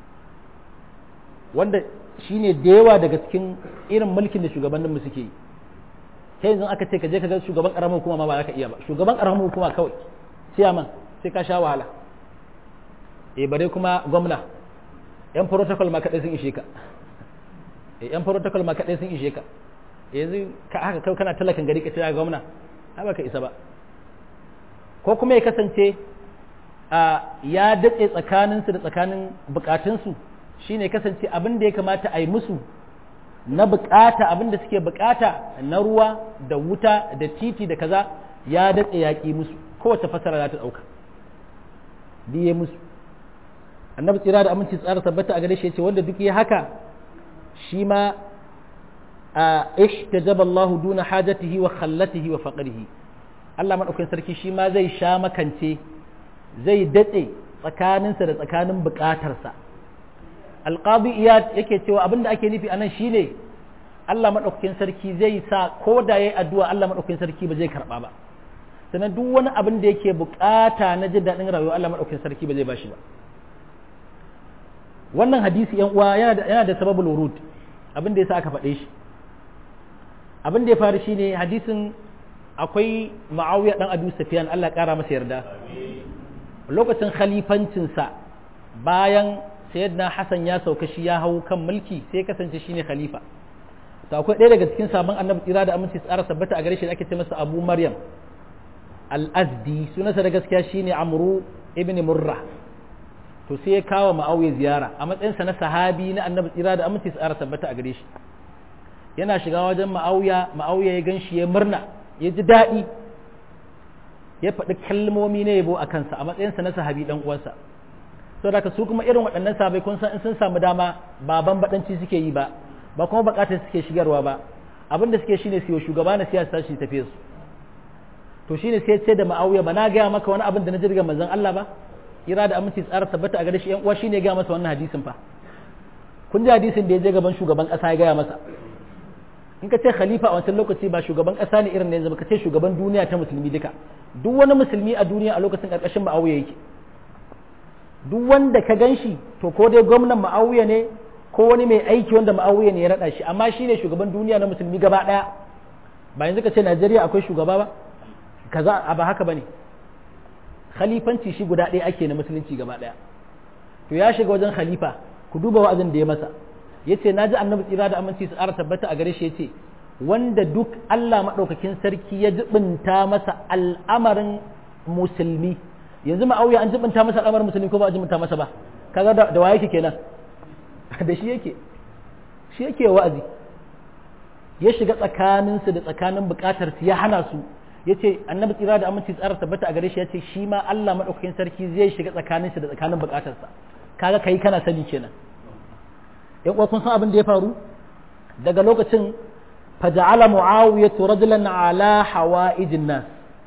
wanda shine da yawa daga cikin irin mulkin da shugabanninmu suke yi sai yanzu aka ce ka je ka ga shugaban karamar hukuma ma ba za ka iya ba shugaban karamar hukuma kawai ciyaman sai ka sha wahala eh bare kuma gwamna yan protocol ma kadai sun ishe ka eh yan protocol ma kadai sun ishe ka yanzu ka haka kai kana talakan gari ka ce ga gwamna ai ba ka isa ba ko kuma ya kasance a ya datse tsakaninsu da tsakanin bukatunsu shine kasance abin da ya kamata a yi musu na bukata abin da suke bukata na ruwa da wuta da titi da kaza ya datse yaƙi musu kowace fasara za ta ɗauka biye musu annabi tsira da aminci tsara tabbata a gare shi ce wanda duk ya haka shi ma a ihtajaba Allahu duna hajatihi wa khallatihi wa faqrihi Allah madaukakin sarki shi ma zai sha makance zai datse tsakaninsa da tsakanin bukatarsa alqadi iyad yake cewa abinda ake nufi anan shine Allah madaukakin sarki zai sa ko da yayi addu'a Allah madaukakin sarki ba zai karba ba sannan duk wani abin da yake bukata na jin dadin rayuwa Allah madaukakin sarki ba zai bashi ba wannan hadisi yan uwa yana da yana da sababul wurud abin da yasa aka faɗe shi abin da ya faru shine hadisin akwai Muawiya dan Abu Sufyan Allah ya kara masa yarda lokacin khalifancinsa bayan sayyidina Hassan ya sauka shi ya hau kan mulki sai kasance shine khalifa to akwai ɗaya daga cikin sabon annabi tsira da aminci tsara sabbata a gare shi da ake ce masa Abu Maryam al-Azdi, sunansa da gaskiya shine Amru ibn Murrah. to sai ya kawo Muawiya ziyara a matsayinsa na sahabi na annabi tsira da aminci tsara sabbata a gare shi. Yana shiga wajen Muawiya, Muawiya ya ganshi ya murna, ya ji daɗi, ya faɗi kalmomi na yabo a kansa a matsayinsa na sahabi dan uwansa. saboda haka su kuma irin waɗannan sahabbai kun san in sun samu dama ba bambadanci suke yi ba, ba kuma bukatar suke shigarwa ba, abin da suke shine siyo shugaba na siyasa shi tafiye su. to shine sai ce da Muawiya, ba na gaya maka wani abin da na jirga manzon Allah ba, ira da aminci tsara tabbata a gare shi yan uwa shine ya gaya masa wannan hadisin fa. kun ji hadisin da ya je gaban shugaban kasa ya gaya masa. in ka ce khalifa a wancan lokaci ba shugaban kasa ne irin ne yanzu ba, ka ce shugaban duniya ta musulmi duka, duk wani musulmi a duniya a lokacin karkashin Muawiya yake. duk wanda ka gan shi to ko dai gwamnan Muawiya ne ko wani mai aiki wanda Muawiya ne ya rada shi, amma shine shugaban duniya na musulmi gaba daya. ba yanzu ka ce Najeriya akwai shugaba ba kaza, a ba haka bane. khalifanci shi guda ɗaya ake na musulunci gaba daya. to ya shiga wajen khalifa, ku duba wa'azin da ya masa, yace naji annabi tsira da aminci su ƙara tabbata a gare shi yace wanda duk Allah madaukakin sarki ya jibinta masa al'amarin musulmi. yanzu Muawiya an jibinta masa al'amarin musulmi ko ba a jibinta masa ba? kaga da, da waye yake kenan da shi yake shi yake wa'azi, ya shiga tsakanin su da tsakanin bukatar su ya hana su. yace annabi tsira da aminci tsara tabbata a gare shi yace shi ma Allah madaukakin sarki zai shiga tsakanin shi da tsakanin bukatar sa. kaga kai kana sani kenan. yan uwa kun san abin da ya faru daga lokacin faja'ala muawiyatu rajulan ala hawaijin nas.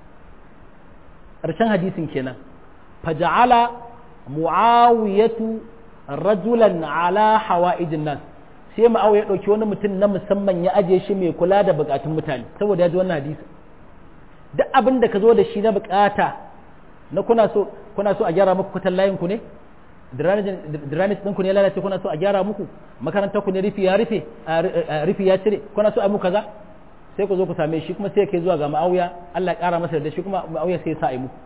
ƙarshen hadisin kenan, faja'ala muawiyatu rajulan ala hawaijin nas, sai Muawiya ya dauki wani mutum na musamman ya aje shi mai kula da bukatun mutane, saboda ya ji wannan hadisi. duk abin da ka zo da shi na bukata na kuna so kuna so a gyara muku kutan layin ku ne, drainage ɗinku ne lalace kuna so a gyara muku, makarantar ku ne rufi ya rufe rufi ya cire kuna so a muku kaza, sai ku zo ku same shi kuma sai kai zuwa ga Muawiya, Allah ya kara masa da shi kuma Muawiya sai ya sa a yi muku.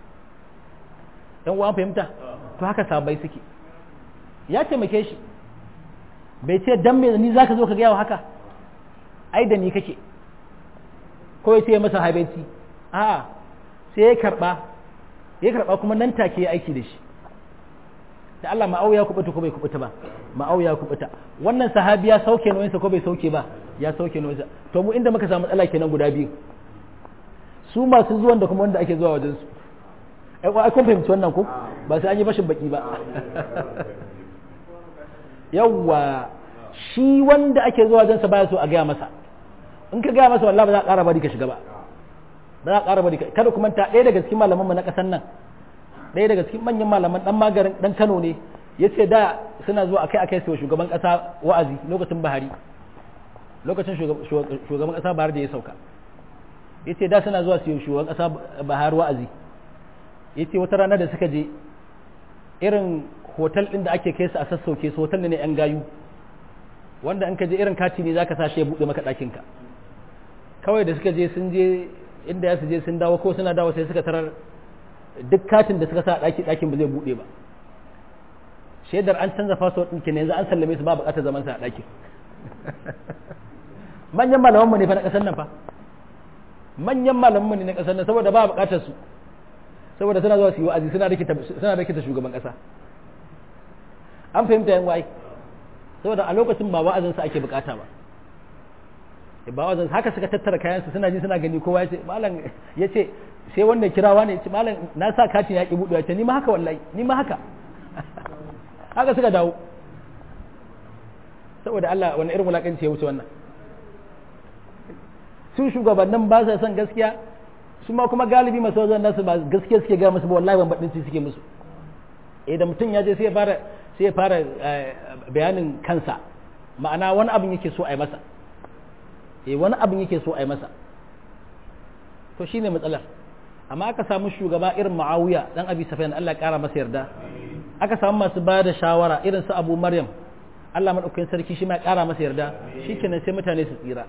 dan uwa fahimta, to haka sabai suke. ya taimake shi, bai ce dan me ni zaka zo ka ga haka, ai da ni kake, ko ya ce masa habaici, a'a sai ya karba ya karba kuma nan take ya aiki da shi. da Allah Muawiya kubuta ko bai kubuta ba? Muawiya kubuta. wannan sahabi ya sauke nauyinsa ko bai sauke ba? ya sauke nauyinsa. to mu inda muka samu matsala kenan guda biyu, su masu zuwan da kuma wanda ake zuwa wajen su. ai kun fahimci wannan ko ba sai an yi bashin baki ba. yawwa, shi wanda ake zuwa wajen sa baya so a gaya masa. in ka gaya masa wallahi ba za a ƙara bari ka shiga ba, ba za a ƙara bari ka. kada kuma ta ɗaya daga cikin malaman mu na ƙasar nan, ɗaya daga cikin manyan malaman ɗan magarin ɗan Kano ne, ya ce da suna zuwa akai akai sai shugaban ƙasa wa'azi lokacin Buhari, lokacin shugaban ƙasa Buhari da ya sauka. ya ce da suna zuwa sai shugaban ƙasa Buhari wa'azi. ya ce wata rana da suka je irin hotel ɗin da ake kai su a sassauke su, hotel ne yan gayu, wanda in ka je irin kati ne zaka sa shi ya buɗe maka ɗakin ka. kawai da suka je sun je inda ya su je sun dawo ko suna dawo sai suka tarar duk katin da suka sa a ɗaki ɗakin ba zai buɗe ba. shaidar an canza password ɗin kenan, yanzu an sallame su ba buƙatar zaman sa a ɗakin. manyan malamanmu ne fa na ƙasar nan fa, manyan malamanmu ne na ƙasar nan, saboda ba buƙatar su, saboda suna zuwa su yi wa'azi suna rikita suna rikita shugaban ƙasa. an fahimta yan wai, saboda a lokacin ba wa'azin sa ake buƙata ba. ba wa'azin haka suka tattara kayan su suna ji suna gani, kowa ya ce malam ya ce sai wanda kirawa ne ce malam na sa katin ya ki buɗe, ya ce ni ma haka wallahi ni ma haka. haka suka dawo, saboda Allah wani irin wulakanci ya wuce wannan. su shugabannin ba sa son gaskiya, su ma kuma galibi masu wajen nasu ba gaskiya suke ga musu ba, wallahi ban baɗin suke musu. eh da mutum ya je sai ya fara sai ya fara bayanin kansa, ma'ana wani abin yake so a yi masa, eh wani abin yake so a yi masa, to shine matsalar. amma aka samu shugaba irin Muawiya dan Abi Sufyan, Allah ya kara masa yarda, aka samu masu ba da shawara irin su Abu Maryam, Allah madaukakin sarki shi ma ya kara masa yarda, shikenan sai mutane su tsira.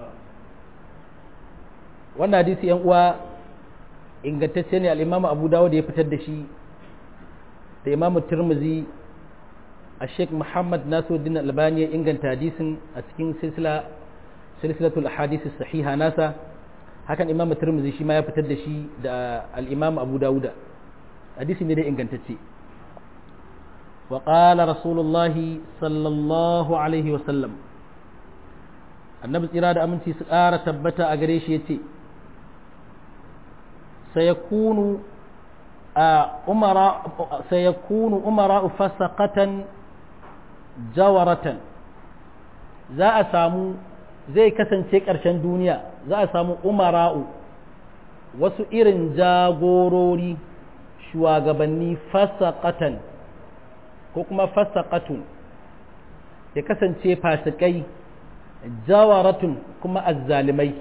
wannan hadisi yan uwa ingantacce ne, al-Imam Abu Dawud ya fitar da shi, da Imam Tirmidhi, a Sheikh Muhammad Nasiruddin Albani ya inganta hadisin a cikin silsila silsilatul ahadith sahiha nasa, hakan Imam Tirmidhi shi ma ya fitar da shi da al-Imam Abu Dawuda, hadisi ne da ingantacce. wa qala rasulullahi sallallahu alaihi wa sallam, annabi tsira da aminci su ƙara tabbata a gare shi yace sayakunu umara sayakunu umara fasaqatan jawaratan, za a samu zai kasance ƙarshen duniya za a samu umara'u wasu irin jagorori shugabanni fasaqatan ko kuma fasaqatun ya kasance fasikai, jawaratun kuma azzalimai.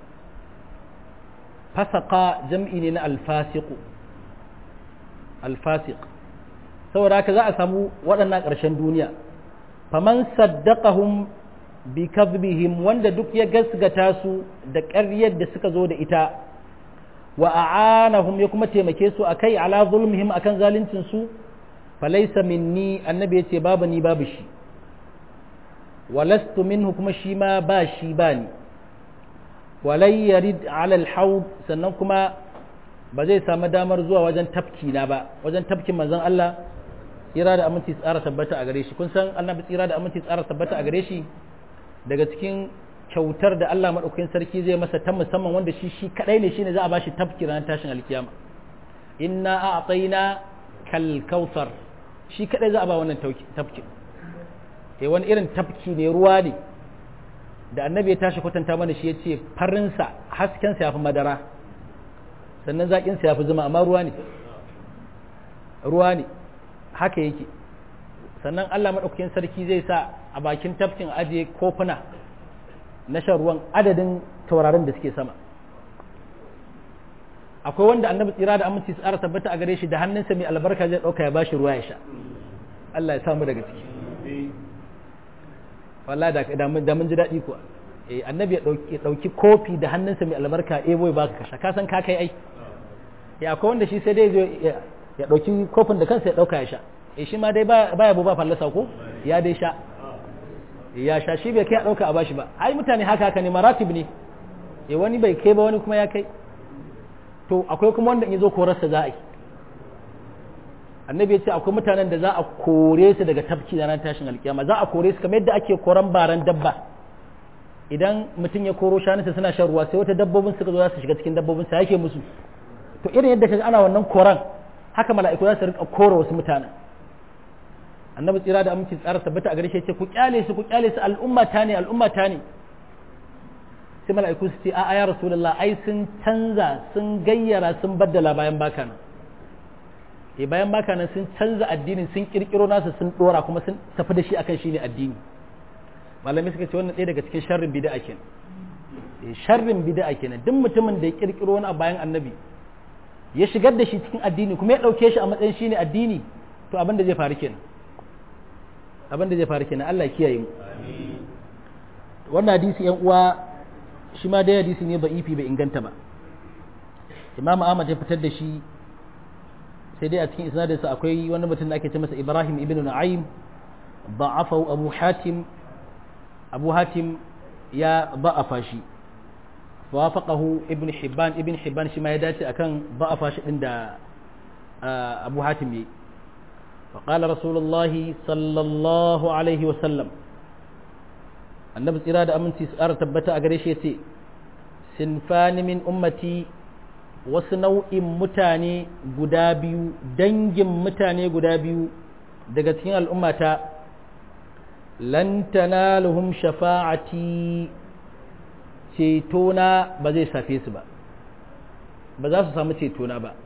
fasaqa jam'i ne na alfasiqu alfasiq, saboda haka za a samu waɗannan ƙarshen duniya. faman saddaqahum bi kadhbihim, wanda duk ya gasgata su da ƙaryar da suka zo da ita, wa a'anahum ya kuma taimake su akai ala zulmihim akan zaluncin su, falaysa minni, annabi yace babu ni babu shi, walastu minhu kuma shi ma ba shi ba ni, walai yarid ala alhawd, sannan kuma ba zai samu damar zuwa wajen tafki na ba, wajen tafkin manzon Allah tsira da aminci tsara tabbata a gare shi. kun san annabi tsira da aminci tsara tabbata a gare shi daga cikin kyautar da Allah madaukakin sarki zai masa ta musamman, wanda shi shi kadai ne shine za a bashi tafki ranar tashin alkiyama. inna a'tayna kal kautsar, shi kadai za a ba wannan tafki. eh wani irin tafki ne, ruwa ne da annabi ya tashi kwatanta mana shi yace farinsa hasken sa yafi madara, sannan zakin sa yafi zuma, amma ruwa ne ruwa ne haka yake. sannan Allah madaukakin sarki zai sa a bakin tafkin aje kofuna na shan ruwan adadin taurarin da suke sama. akwai wanda annabi tsira da aminci tsara tabbata a gare shi da hannunsa mai albarka zai dauka ya bashi ruwa ya sha. Allah ya samu daga ciki. wallahi da da mun ji daɗi kuwa. eh annabi ya dauki ya dauki kofi da hannunsa mai albarka eh boy baka kasha, ka san ka kai ai. ya akwai wanda shi sai dai zo ya dauki kofin da kansa ya dauka ya sha. eh shi ma dai baya bu ba fallasa ko ya dai sha ya sha, shi bai kai a dauka a bashi ba. ai mutane haka haka ne, maratib ne. eh wani bai kai ba, wani kuma ya kai. to akwai kuma wanda in yazo korarsa za a yi. annabi ya ce akwai mutanen da za a kore su daga tafki ranar tashin alkiyama, za a kore su kamar yadda ake koran baran dabba. idan mutum ya koro shanunsa suna shan ruwa, sai wata dabbobin suka zo za su shiga cikin dabbobin sa yake musu. to irin yadda kaga ana wannan koran, haka mala'iku za su rika kora wasu mutanen. annabi tsira da aminci tsara tabbata a gare shi ya ce ku kyale su ku kyale su, al'umma ta ne al'umma ta ne. sai mala'iku su ce a'a ya rasulullah, ai sun canza sun gayyara sun baddala bayan baka nan. eh bayan baka nan sun canza addinin, sun kirkiro nasu sun dora kuma sun tafi da shi akan shine addini. malamai suka ce wannan ɗaya daga cikin sharrin bid'a kenan. eh sharrin bid'a kenan, duk mutumin da ya kirkiro wani abu bayan annabi ya shigar da shi cikin addini kuma ya dauke shi a matsayin shine addini, to abin da zai faru kenan abin da zai faru kenan Allah ya kiyaye mu. wannan hadisi yan uwa shi ma dai hadisi ne da'ifi, bai inganta ba. Imam Ahmad ya fitar da shi, sai dai a cikin isnadinsa akwai wani mutum da ake ce masa Ibrahim ibn Nu'aym, da'afahu Abu Hatim Abu Hatim ya da'afa shi. wafaqahu Ibn Hibban Ibn Hibban shi ma ya dace akan da'afa shi din da Abu Hatim yi. wa qala Rasulullah sallallahu alaihi wa sallam, annabi tsira da aminci su ƙara tabbata a gare shi yace sinfani min ummati, wasu nau'in mutane guda biyu, dangin mutane guda biyu daga cikin al'ummata, lan tanaluhum shafa'ati, cetona ba zai safe su ba, ba za su samu cetona ba.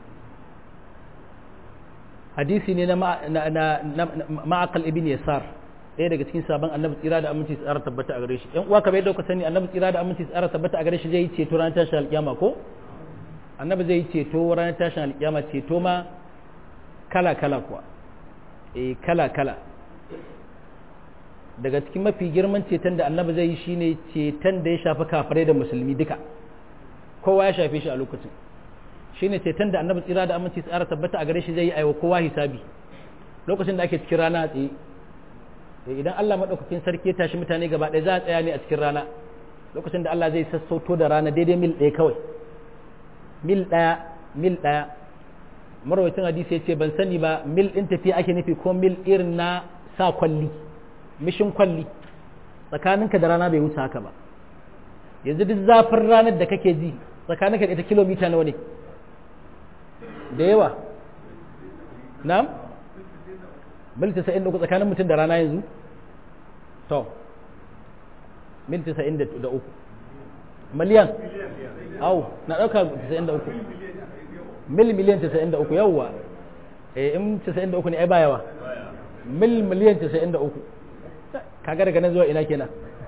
hadisi ne na ma'aqal ibn yasar, ɗaya daga cikin sabon annabi tsira da aminci tsara tabbata a gare shi. yan uwa kamar yadda kuka sani, annabi tsira da aminci tsara tabbata a gare shi zai yi ceto ranar tashin alƙiyama ko annabi zai yi ceto ranar tashin alƙiyama, ceto ma kala kala kuwa eh kala kala. daga cikin mafi girman ceton da annabi zai yi shine ceton da ya shafi kafirai da musulmi duka, kowa ya shafe shi a lokacin. shine ceton da annabi tsira da aminci tsara tabbata a gare shi zai yi aiwa kowa hisabi lokacin da ake cikin rana a tsaye. idan Allah madaukakin sarki ya tashi mutane gaba ɗaya, za a tsaya ne a cikin rana, lokacin da Allah zai sassauto da rana daidai mil ɗaya kawai mil ɗaya mil ɗaya marwacin hadisi ya ce ban sani ba mil ɗin tafiya ake nufi ko mil irin na sa kwalli mishin kwalli tsakaninka da rana bai wuce haka ba yanzu duk zafin ranar da kake ji tsakaninka da ita kilomita nawa ne da yawa na'am mil tasa'in da uku tsakanin mutum da rana yanzu to mil tasa'in da uku miliyan au na ɗauka tasa'in da uku mil miliyan tasa'in da uku yawwa eh in tasa'in da uku ne ai ba yawa mil miliyan tasa'in da uku kaga daga nan zuwa ina kenan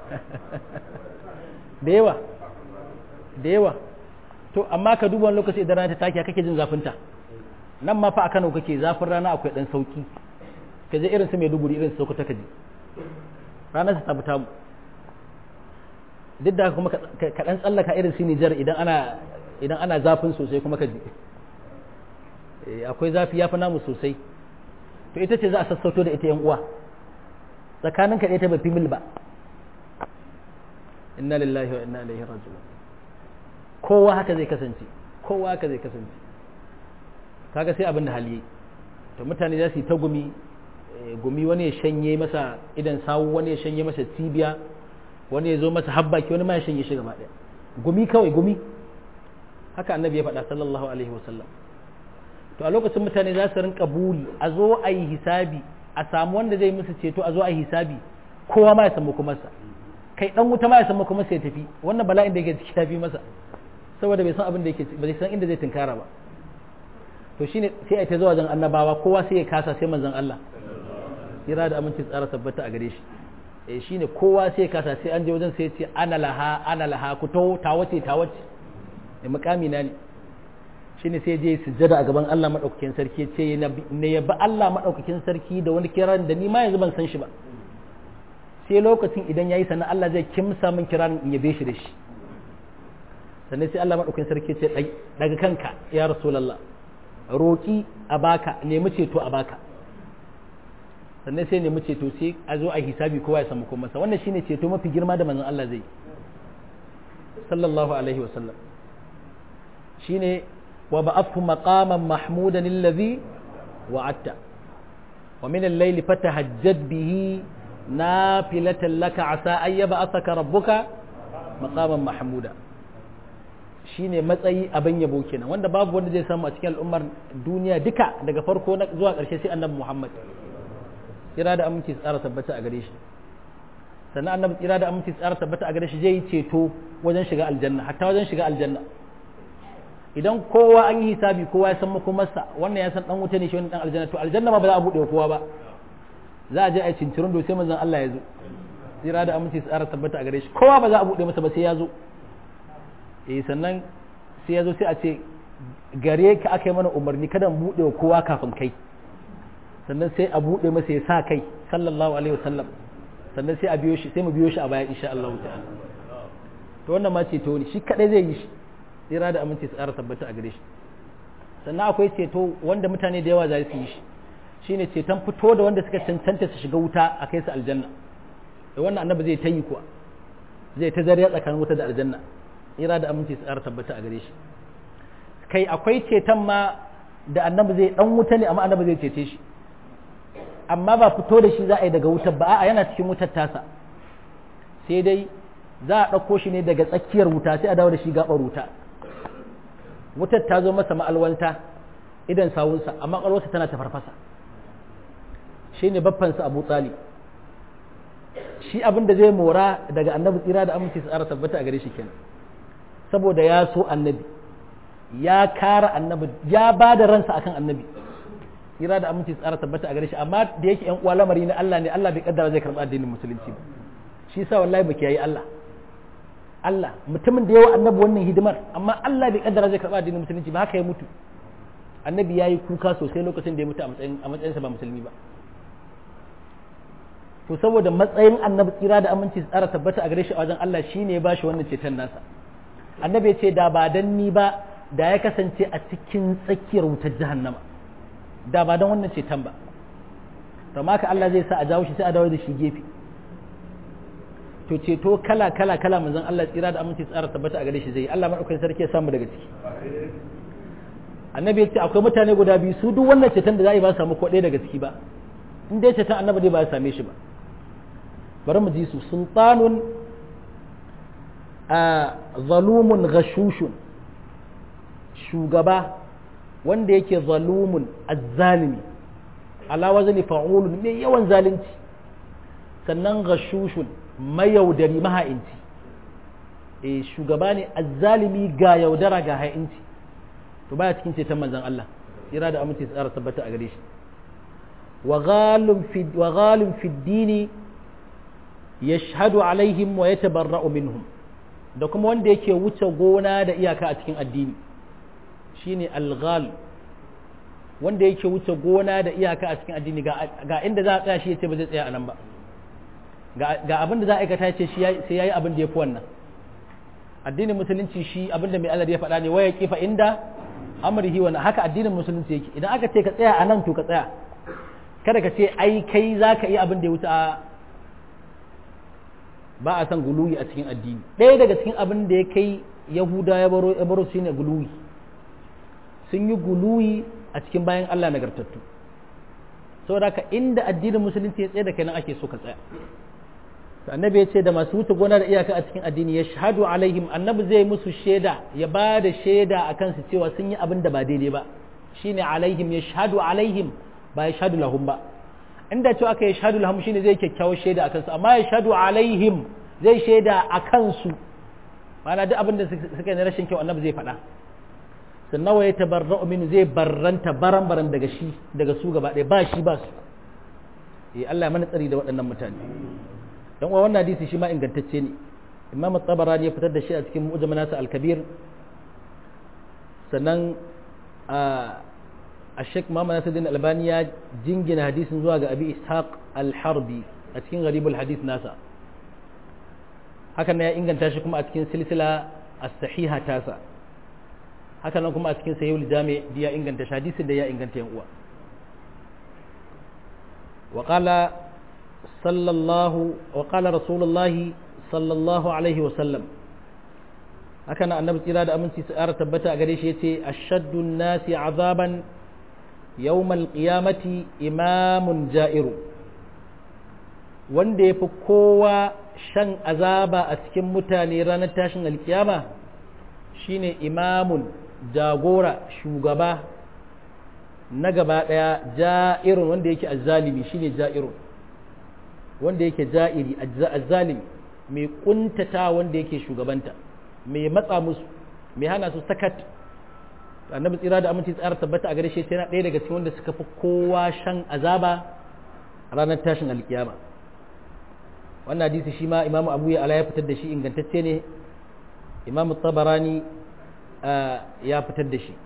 da yawa da yawa to amma ka duba wani lokaci idan rana ta take kake jin zafinta nan ma fa a Kano kake zafin rana akwai dan sauki ka je irin su mai duguri irin su Sokoto ka ji ranar ta tabbata mu duk da kuma ka dan tsallaka irin su Nijar idan ana idan ana zafin sosai kuma ka ji akwai zafi yafi namu sosai to ita ce za a sassauto da ita yan uwa tsakanin ka ta bafi mil ba inna lillahi wa inna ilaihi raji'un kowa haka zai kasance kowa haka zai kasance kaga sai abin da hali to mutane za su yi ta gumi gumi wani ya shanye masa idan sawu wani ya shanye masa cibiya wani ya zo masa habbaki wani ma ya shanye shi gaba daya gumi kawai gumi haka annabi ya faɗa sallallahu alaihi wasallam to a lokacin mutane za su rinka buri a zo a yi hisabi a samu wanda zai musu ceto a zo a yi hisabi kowa ma ya samu kuma sa kai dan wuta ma ya samu kuma sai ya tafi wannan bala'in da yake ciki tafi masa saboda bai san abin da yake ba zai san inda zai tunkara ba to shine sai ai ta zuwa wajen annabawa kowa sai ya kasa sai manzon Allah kira da aminci tsara tabbata a gare shi eh shine kowa sai ya kasa sai an je wajen sai ya ce ana laha ana laha ku to tawace tawace eh mukami na ne shine sai je sujjada a gaban Allah madaukakin sarki ya ce ne ya ba Allah madaukakin sarki da wani kiran da ni ma yanzu ban san shi ba sai lokacin idan yayi sannan Allah zai kimsa min kiran in yabe shi da shi sannan sai Allah madaukakin sarki ya ce daga kanka ya rasulullah roki a baka nemi ceto a baka sannan sai nemi ceto sai a zo a hisabi kowa ya samu kuma wannan shine ceto mafi girma da manzon Allah zai sallallahu alaihi wasallam shine wa ba'athu maqaman mahmudan alladhi wa'adta wa min al-layli fatahajjad bihi nafilatan laka asa ay yab'athaka rabbuka maqaman mahmuda shine matsayi abin yabo kenan wanda babu wanda zai samu a cikin al'ummar duniya duka daga farko zuwa ƙarshe sai annabi Muhammad kira da aminci tsara tabbata a gare shi sannan annabi kira da aminci tsara tabbata a gare shi zai ceto wajen shiga aljanna hatta wajen shiga aljanna idan kowa an yi hisabi kowa ya san makomarsa wannan ya san dan wuta ne shi wannan dan aljanna to aljanna ma ba za a bude kowa ba za a je a yi cincirin do sai manzon Allah ya zo kira da aminci tsara tabbata a gare shi kowa ba za a bude masa ba sai ya zo eh sannan sai ya zo sai a ce gare ka aka yi mana umarni kada mu bude kowa kafin kai sannan sai a buɗe masa ya sa kai sallallahu alaihi wasallam sannan sai a biyo shi sai mu biyo shi a baya insha Allah ta'ala to wannan ma ceto ne shi kadai zai yi shi tsira da aminci su ƙara tabbata a gare shi sannan akwai ceto wanda mutane da yawa za su yi shi shine ceton fito da wanda suka cancanta su shiga wuta a kai su aljanna da wannan annabi zai ta yi kuwa zai ta zariya tsakanin wuta da aljanna tsira da aminci su ƙara tabbata a gare shi kai akwai ceton ma da annabi zai dan wuta ne amma annabi zai cece shi amma ba fito da shi za a yi daga wutar ba a yana cikin wutar tasa sai dai za a ɗauko shi ne daga tsakiyar wuta sai a dawo da shi gaɓar wuta wutar ta zo masa ma'alwanta idan sawunsa amma ƙwarwarsa tana ta farfasa shi ne baffansa abu tsali shi abin da zai mora daga annabi tsira da aminci su tsara tabbata a gare shi kenan saboda ya so annabi ya kara annabi ya ba da ransa akan annabi kira da aminci tsara tabbata a gare shi amma da yake yan uwa lamari na Allah ne Allah bai kaddara zai karɓi addinin musulunci ba shi yasa wallahi baki yayi Allah Allah mutumin da yawa annabi wannan hidimar amma Allah bai kaddara zai karɓi addinin musulunci ba haka ya mutu annabi yayi kuka sosai lokacin da ya mutu a matsayin a matsayinsa ba musulmi ba to saboda matsayin annabi tsira da aminci tsara tabbata a gare shi a wajen Allah shine ya bashi wannan ceton nasa annabi ya ce da ba dan ni ba da ya kasance a cikin tsakiyar wutar jahannama da ba don wannan ceton ba to ma ka Allah zai sa a jawo shi sai a dawo da shi gefe to to ceto kala kala kala manzon Allah tsira da aminci tsara tabbata a gare shi zai Allah madaukakin sarki ya samu daga ciki annabi ya ce akwai mutane guda biyu su duk wannan ceton da za a yi ba samu ko ɗaya daga ciki ba in dai ceton annabi dai ba ya same shi ba bari mu ji su sultanun a zalumun ghashushun shugaba wanda yake zalumun azzalimi ala wazni fa'ulun mai yawan zalunci sannan ghashushun mayaudari maha'inci eh shugaba ne azzalimi ga yaudara ga ha'inci to baya cikin ceton manzon Allah tsira da aminci tsara tabbata a gare shi wa ghalum fi wa ghalum fi dini yashhadu alaihim wa yatabarra'u minhum da kuma wanda yake wuce gona da iyaka a cikin addini shine al-ghal wanda yake wuce gona da iyaka a cikin addini ga inda za a tsaya shi yace ba zai tsaya a nan ba ga abin da za a aikata yace shi sai yayi abin da yafi wannan addinin musulunci shi abin da mai Allah ya faɗa ne waya kifa inda amrihi wa haka addinin musulunci yake idan aka ce ka tsaya a nan to ka tsaya kada ka ce ai kai zaka yi abin da ya wuce a ba a san guluwi a cikin addini ɗaya daga cikin abin da ya kai yahuda ya baro ya baro shine guluwi sun yi guluwi a cikin bayan Allah nagartattu saboda ka inda addinin musulunci ya tsaye da kai nan ake so ka tsaya annabi ya ce da masu wuce gona da iyaka a cikin addini ya shahadu alaihim annabi zai musu shaida ya ba da shaida a kansu cewa sun yi abin da ba daidai ba shine alaihim ya shahadu alaihim ba ya shahadu lahum ba inda cewa aka ya shahadu lahum shine zai kyakkyawar shaida a kansu amma ya shahadu alaihim zai shaida a kansu ma'ana duk abin da suka yi na rashin kyau annabi zai faɗa sannan wa ya tabarra'u min zai barranta baran baran daga shi daga su gaba ɗaya ba shi ba su eh Allah ya mana tsari da waɗannan mutane dan uwa wannan hadisi shi ma ingantacce ne Imam At-Tabarani ya fitar da shi a cikin Mu'jam nasa Al-Kabir sannan a Sheikh Muhammad Nasiruddin Albani ya jingina hadisin zuwa ga Abi Ishaq Al-Harbi a cikin Gharibul Hadith nasa hakan ya inganta shi kuma a cikin silsila as-sahiha tasa haka nan kuma a cikin Sahihul Jami' ya inganta shi hadisin da ya inganta yan uwa wa qala sallallahu wa qala rasulullahi sallallahu alaihi wa sallam haka nan annabi tsira da aminci su ƙara tabbata a gare shi yace ashaddu an-nasi azaban yawm al-qiyamati imamun ja'iru wanda yafi kowa shan azaba a cikin mutane ranar tashin alkiyama shine imamun jagora shugaba na gaba daya ja'irun wanda yake azzalimi shine ja'irun wanda yake ja'iri azzalimi mai kuntata wanda yake shugabanta mai matsa musu mai hana su sakat annabi tsira da aminci tsara tabbata a gare shi yana ɗaya daga cikin wanda suka fi kowa shan azaba ranar tashin alkiyama wannan hadisi shi ma imamu abu ya ala ya fitar da shi ingantacce ne imamu tabarani ya fitar da shi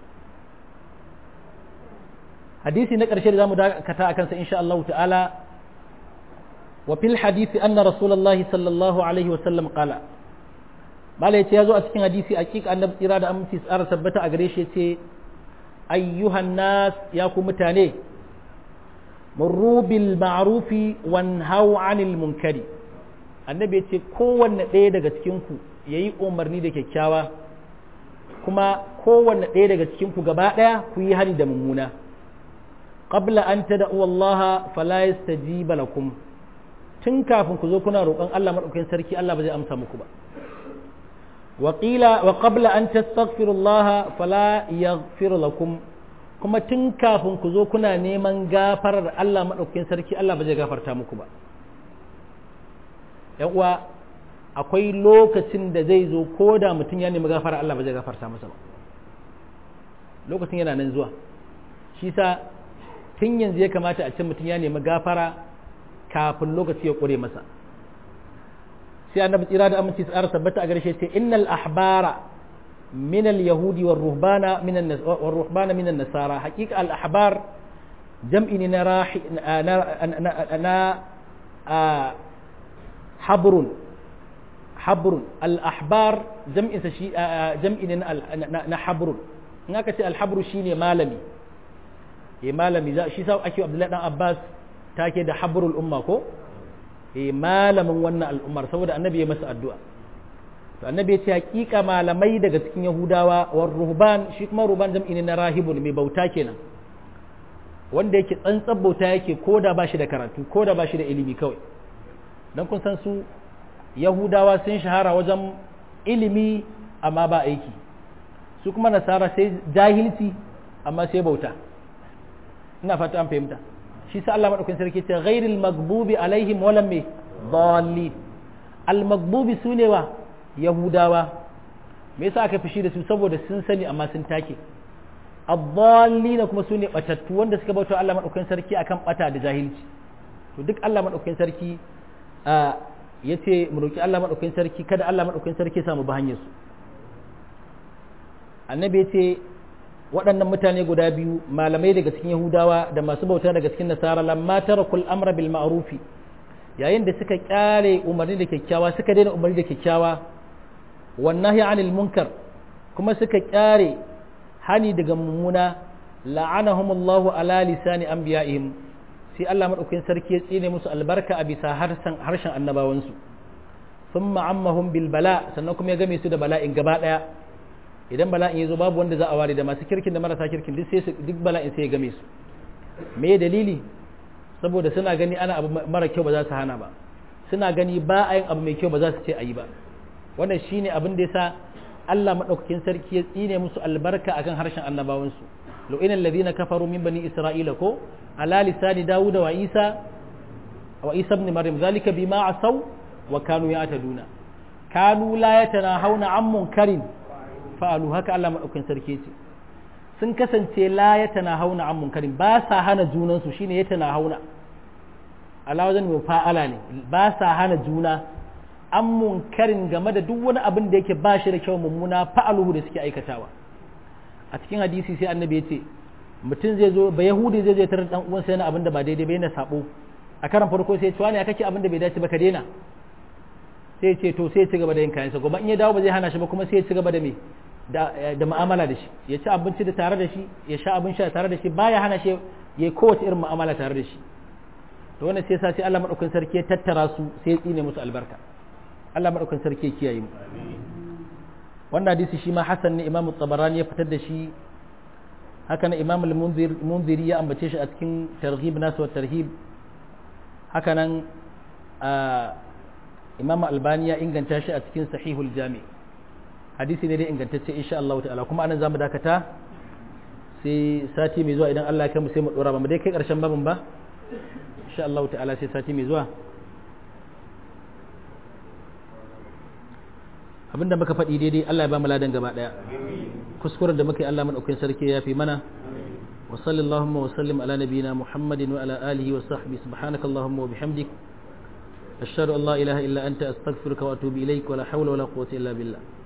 hadisi na ƙarshe da zamu dakata a kansa insha Allah ta'ala wa fil hadisi anna rasulullahi sallallahu alaihi wa sallam qala bala yace yazo a cikin hadisi hakika annabi tsira da aminci tsara tabbata a gare shi yace ayyuhan nas ya ku mutane murru bil ma'rufi wanhau 'anil munkari annabi yace kowanne ɗaya daga cikin ku yayi umarni da kyakkyawa kuma kowanne ɗaya daga cikin ku gaba ɗaya ku yi hari da mummuna qabla an tad'u Allah fala yastajiba lakum tun kafin ku zo kuna roƙon Allah madaukakin sarki Allah ba zai amsa muku ba wa qila wa qabla an tastaghfiru Allah fala yaghfir lakum kuma tun kafin ku zo kuna neman gafarar Allah madaukakin sarki Allah ba zai gafarta muku ba yan uwa akwai lokacin da zai zo ko da mutum ya nemi gafarar Allah ba zai gafarta masa ba lokacin yana nan zuwa shi sa tun yanzu ya kamata a ce mutum ya nemi gafara kafin lokaci ya ƙure masa sai annabi tsira da aminci tsara tabbata a garshe ce innal ahbara min al yahudi war ruhbana min an war ruhbana min an nasara haqiqa al ahbar jam'i ne na rahi na habrun habrun al ahbar jam'in sa shi jam'i ne na habrun in aka ce al habru shine malami eh malami shi sa ake Abdullahi dan Abbas take da habrul umma ko eh malamin wannan al'ummar saboda annabi ya masa addu'a to annabi ya ce hakika malamai daga cikin yahudawa war ruhban shi kuma ruhban jam'i ne na rahibun mai bauta kenan wanda yake tsantsan bauta yake koda ba shi da karatu koda ba shi da ilimi kawai dan kun san su yahudawa sun shahara wajen ilimi amma ba aiki su kuma nasara sai jahilci amma sai bauta ina fata an fahimta shi sa Allah madaukakin sarki ce ghairil maghdubi alaihim walam me dallin al maghdubi sune wa yahudawa me yasa aka fishi da su saboda sun sani amma sun take ad-dallin kuma sune batattu wanda suka bauta Allah madaukakin sarki akan bata da jahilci to duk Allah madaukakin sarki yace mu roki Allah madaukakin sarki kada Allah madaukakin sarki samu ba hanyar su annabi yace waɗannan mutane guda biyu malamai daga cikin yahudawa da masu bauta daga cikin nasara lamma tarakul amra bil ma'rufi yayin da suka kyale umarni da kyakkyawa suka daina umarni da kyakkyawa wannahi anil munkar kuma suka kyare hani daga mummuna la'anahumullahu ala lisani anbiya'ihim sai Allah madaukakin sarki ya tsine musu albarka a bisa harshen harshen annabawansu thumma ammahum bil bala sannan kuma ya game su da bala'in gaba daya idan bala'in ya zo babu wanda za a ware da masu kirkin da marasa kirkin duk sai duk bala'in sai ya game su me dalili saboda suna gani ana abu mara kyau ba za su hana ba suna gani ba a yin abu mai kyau ba za su ce a yi ba wannan shine abin da yasa Allah madaukakin sarki ya tsine musu albarka akan harshen annabawansu lu'ina alladhina kafaru min bani isra'ila ko ala lisani dawud wa isa wa isa ibn maryam zalika bima asaw wa kanu ya'taduna kanu la yatanahawna an munkarin fa'alu haka Allah madaukakin sarki ce sun kasance la yatanahawna an munkarin ba sa hana junan su shine yatanahawna ala wajen mu fa'ala ne ba sa hana juna an munkarin game da duk wani abin da yake ba shi da kyau mummuna fa'aluhu da suke aikatawa a cikin hadisi sai annabi ya ce mutum zai zo ba yahudi zai zai tarar dan uwansa yana abin da ba daidai ba yana sabo a karan farko sai ya ce wani ya kake abin da bai dace ba ka daina sai ya ce to sai ya ci gaba da yin kayansa gobe in ya dawo ba zai hana shi ba kuma sai ya ci gaba da me da mu'amala da shi ya ci abinci da tare da shi ya sha abin sha tare da shi baya hana shi yayi kowace irin mu'amala tare da shi to wannan sai yasa sai Allah madaukakin sarki ya tattara su sai ya tsine musu albarka Allah madaukakin sarki ya kiyaye mu wannan hadisi shi ma Hassan ne Imam Tabarani ya fitar da shi haka na Imam al-Munzir Munziri ya ambace shi a cikin Targhib Nas wa Tarhib haka nan Imam Albani ya inganta shi a cikin Sahihul Jami hadisi ne dai ingantacce insha Allah ta'ala kuma anan zamu dakata sai sati mai zuwa idan Allah ya kai mu sai mu dora ba mu dai kai karshen babin ba insha Allah ta'ala sai sati mai zuwa abinda muka faɗi daidai Allah ya ba mu ladan gaba daya kuskuren da muka yi Allah madaukakin sarki ya fi mana wa sallallahu wa sallim ala nabiyyina Muhammadin wa ala alihi wa sahbihi subhanakallahumma wa bihamdik ashhadu an la ilaha illa anta astaghfiruka wa atubu ilaik wa la hawla wa la quwwata illa billah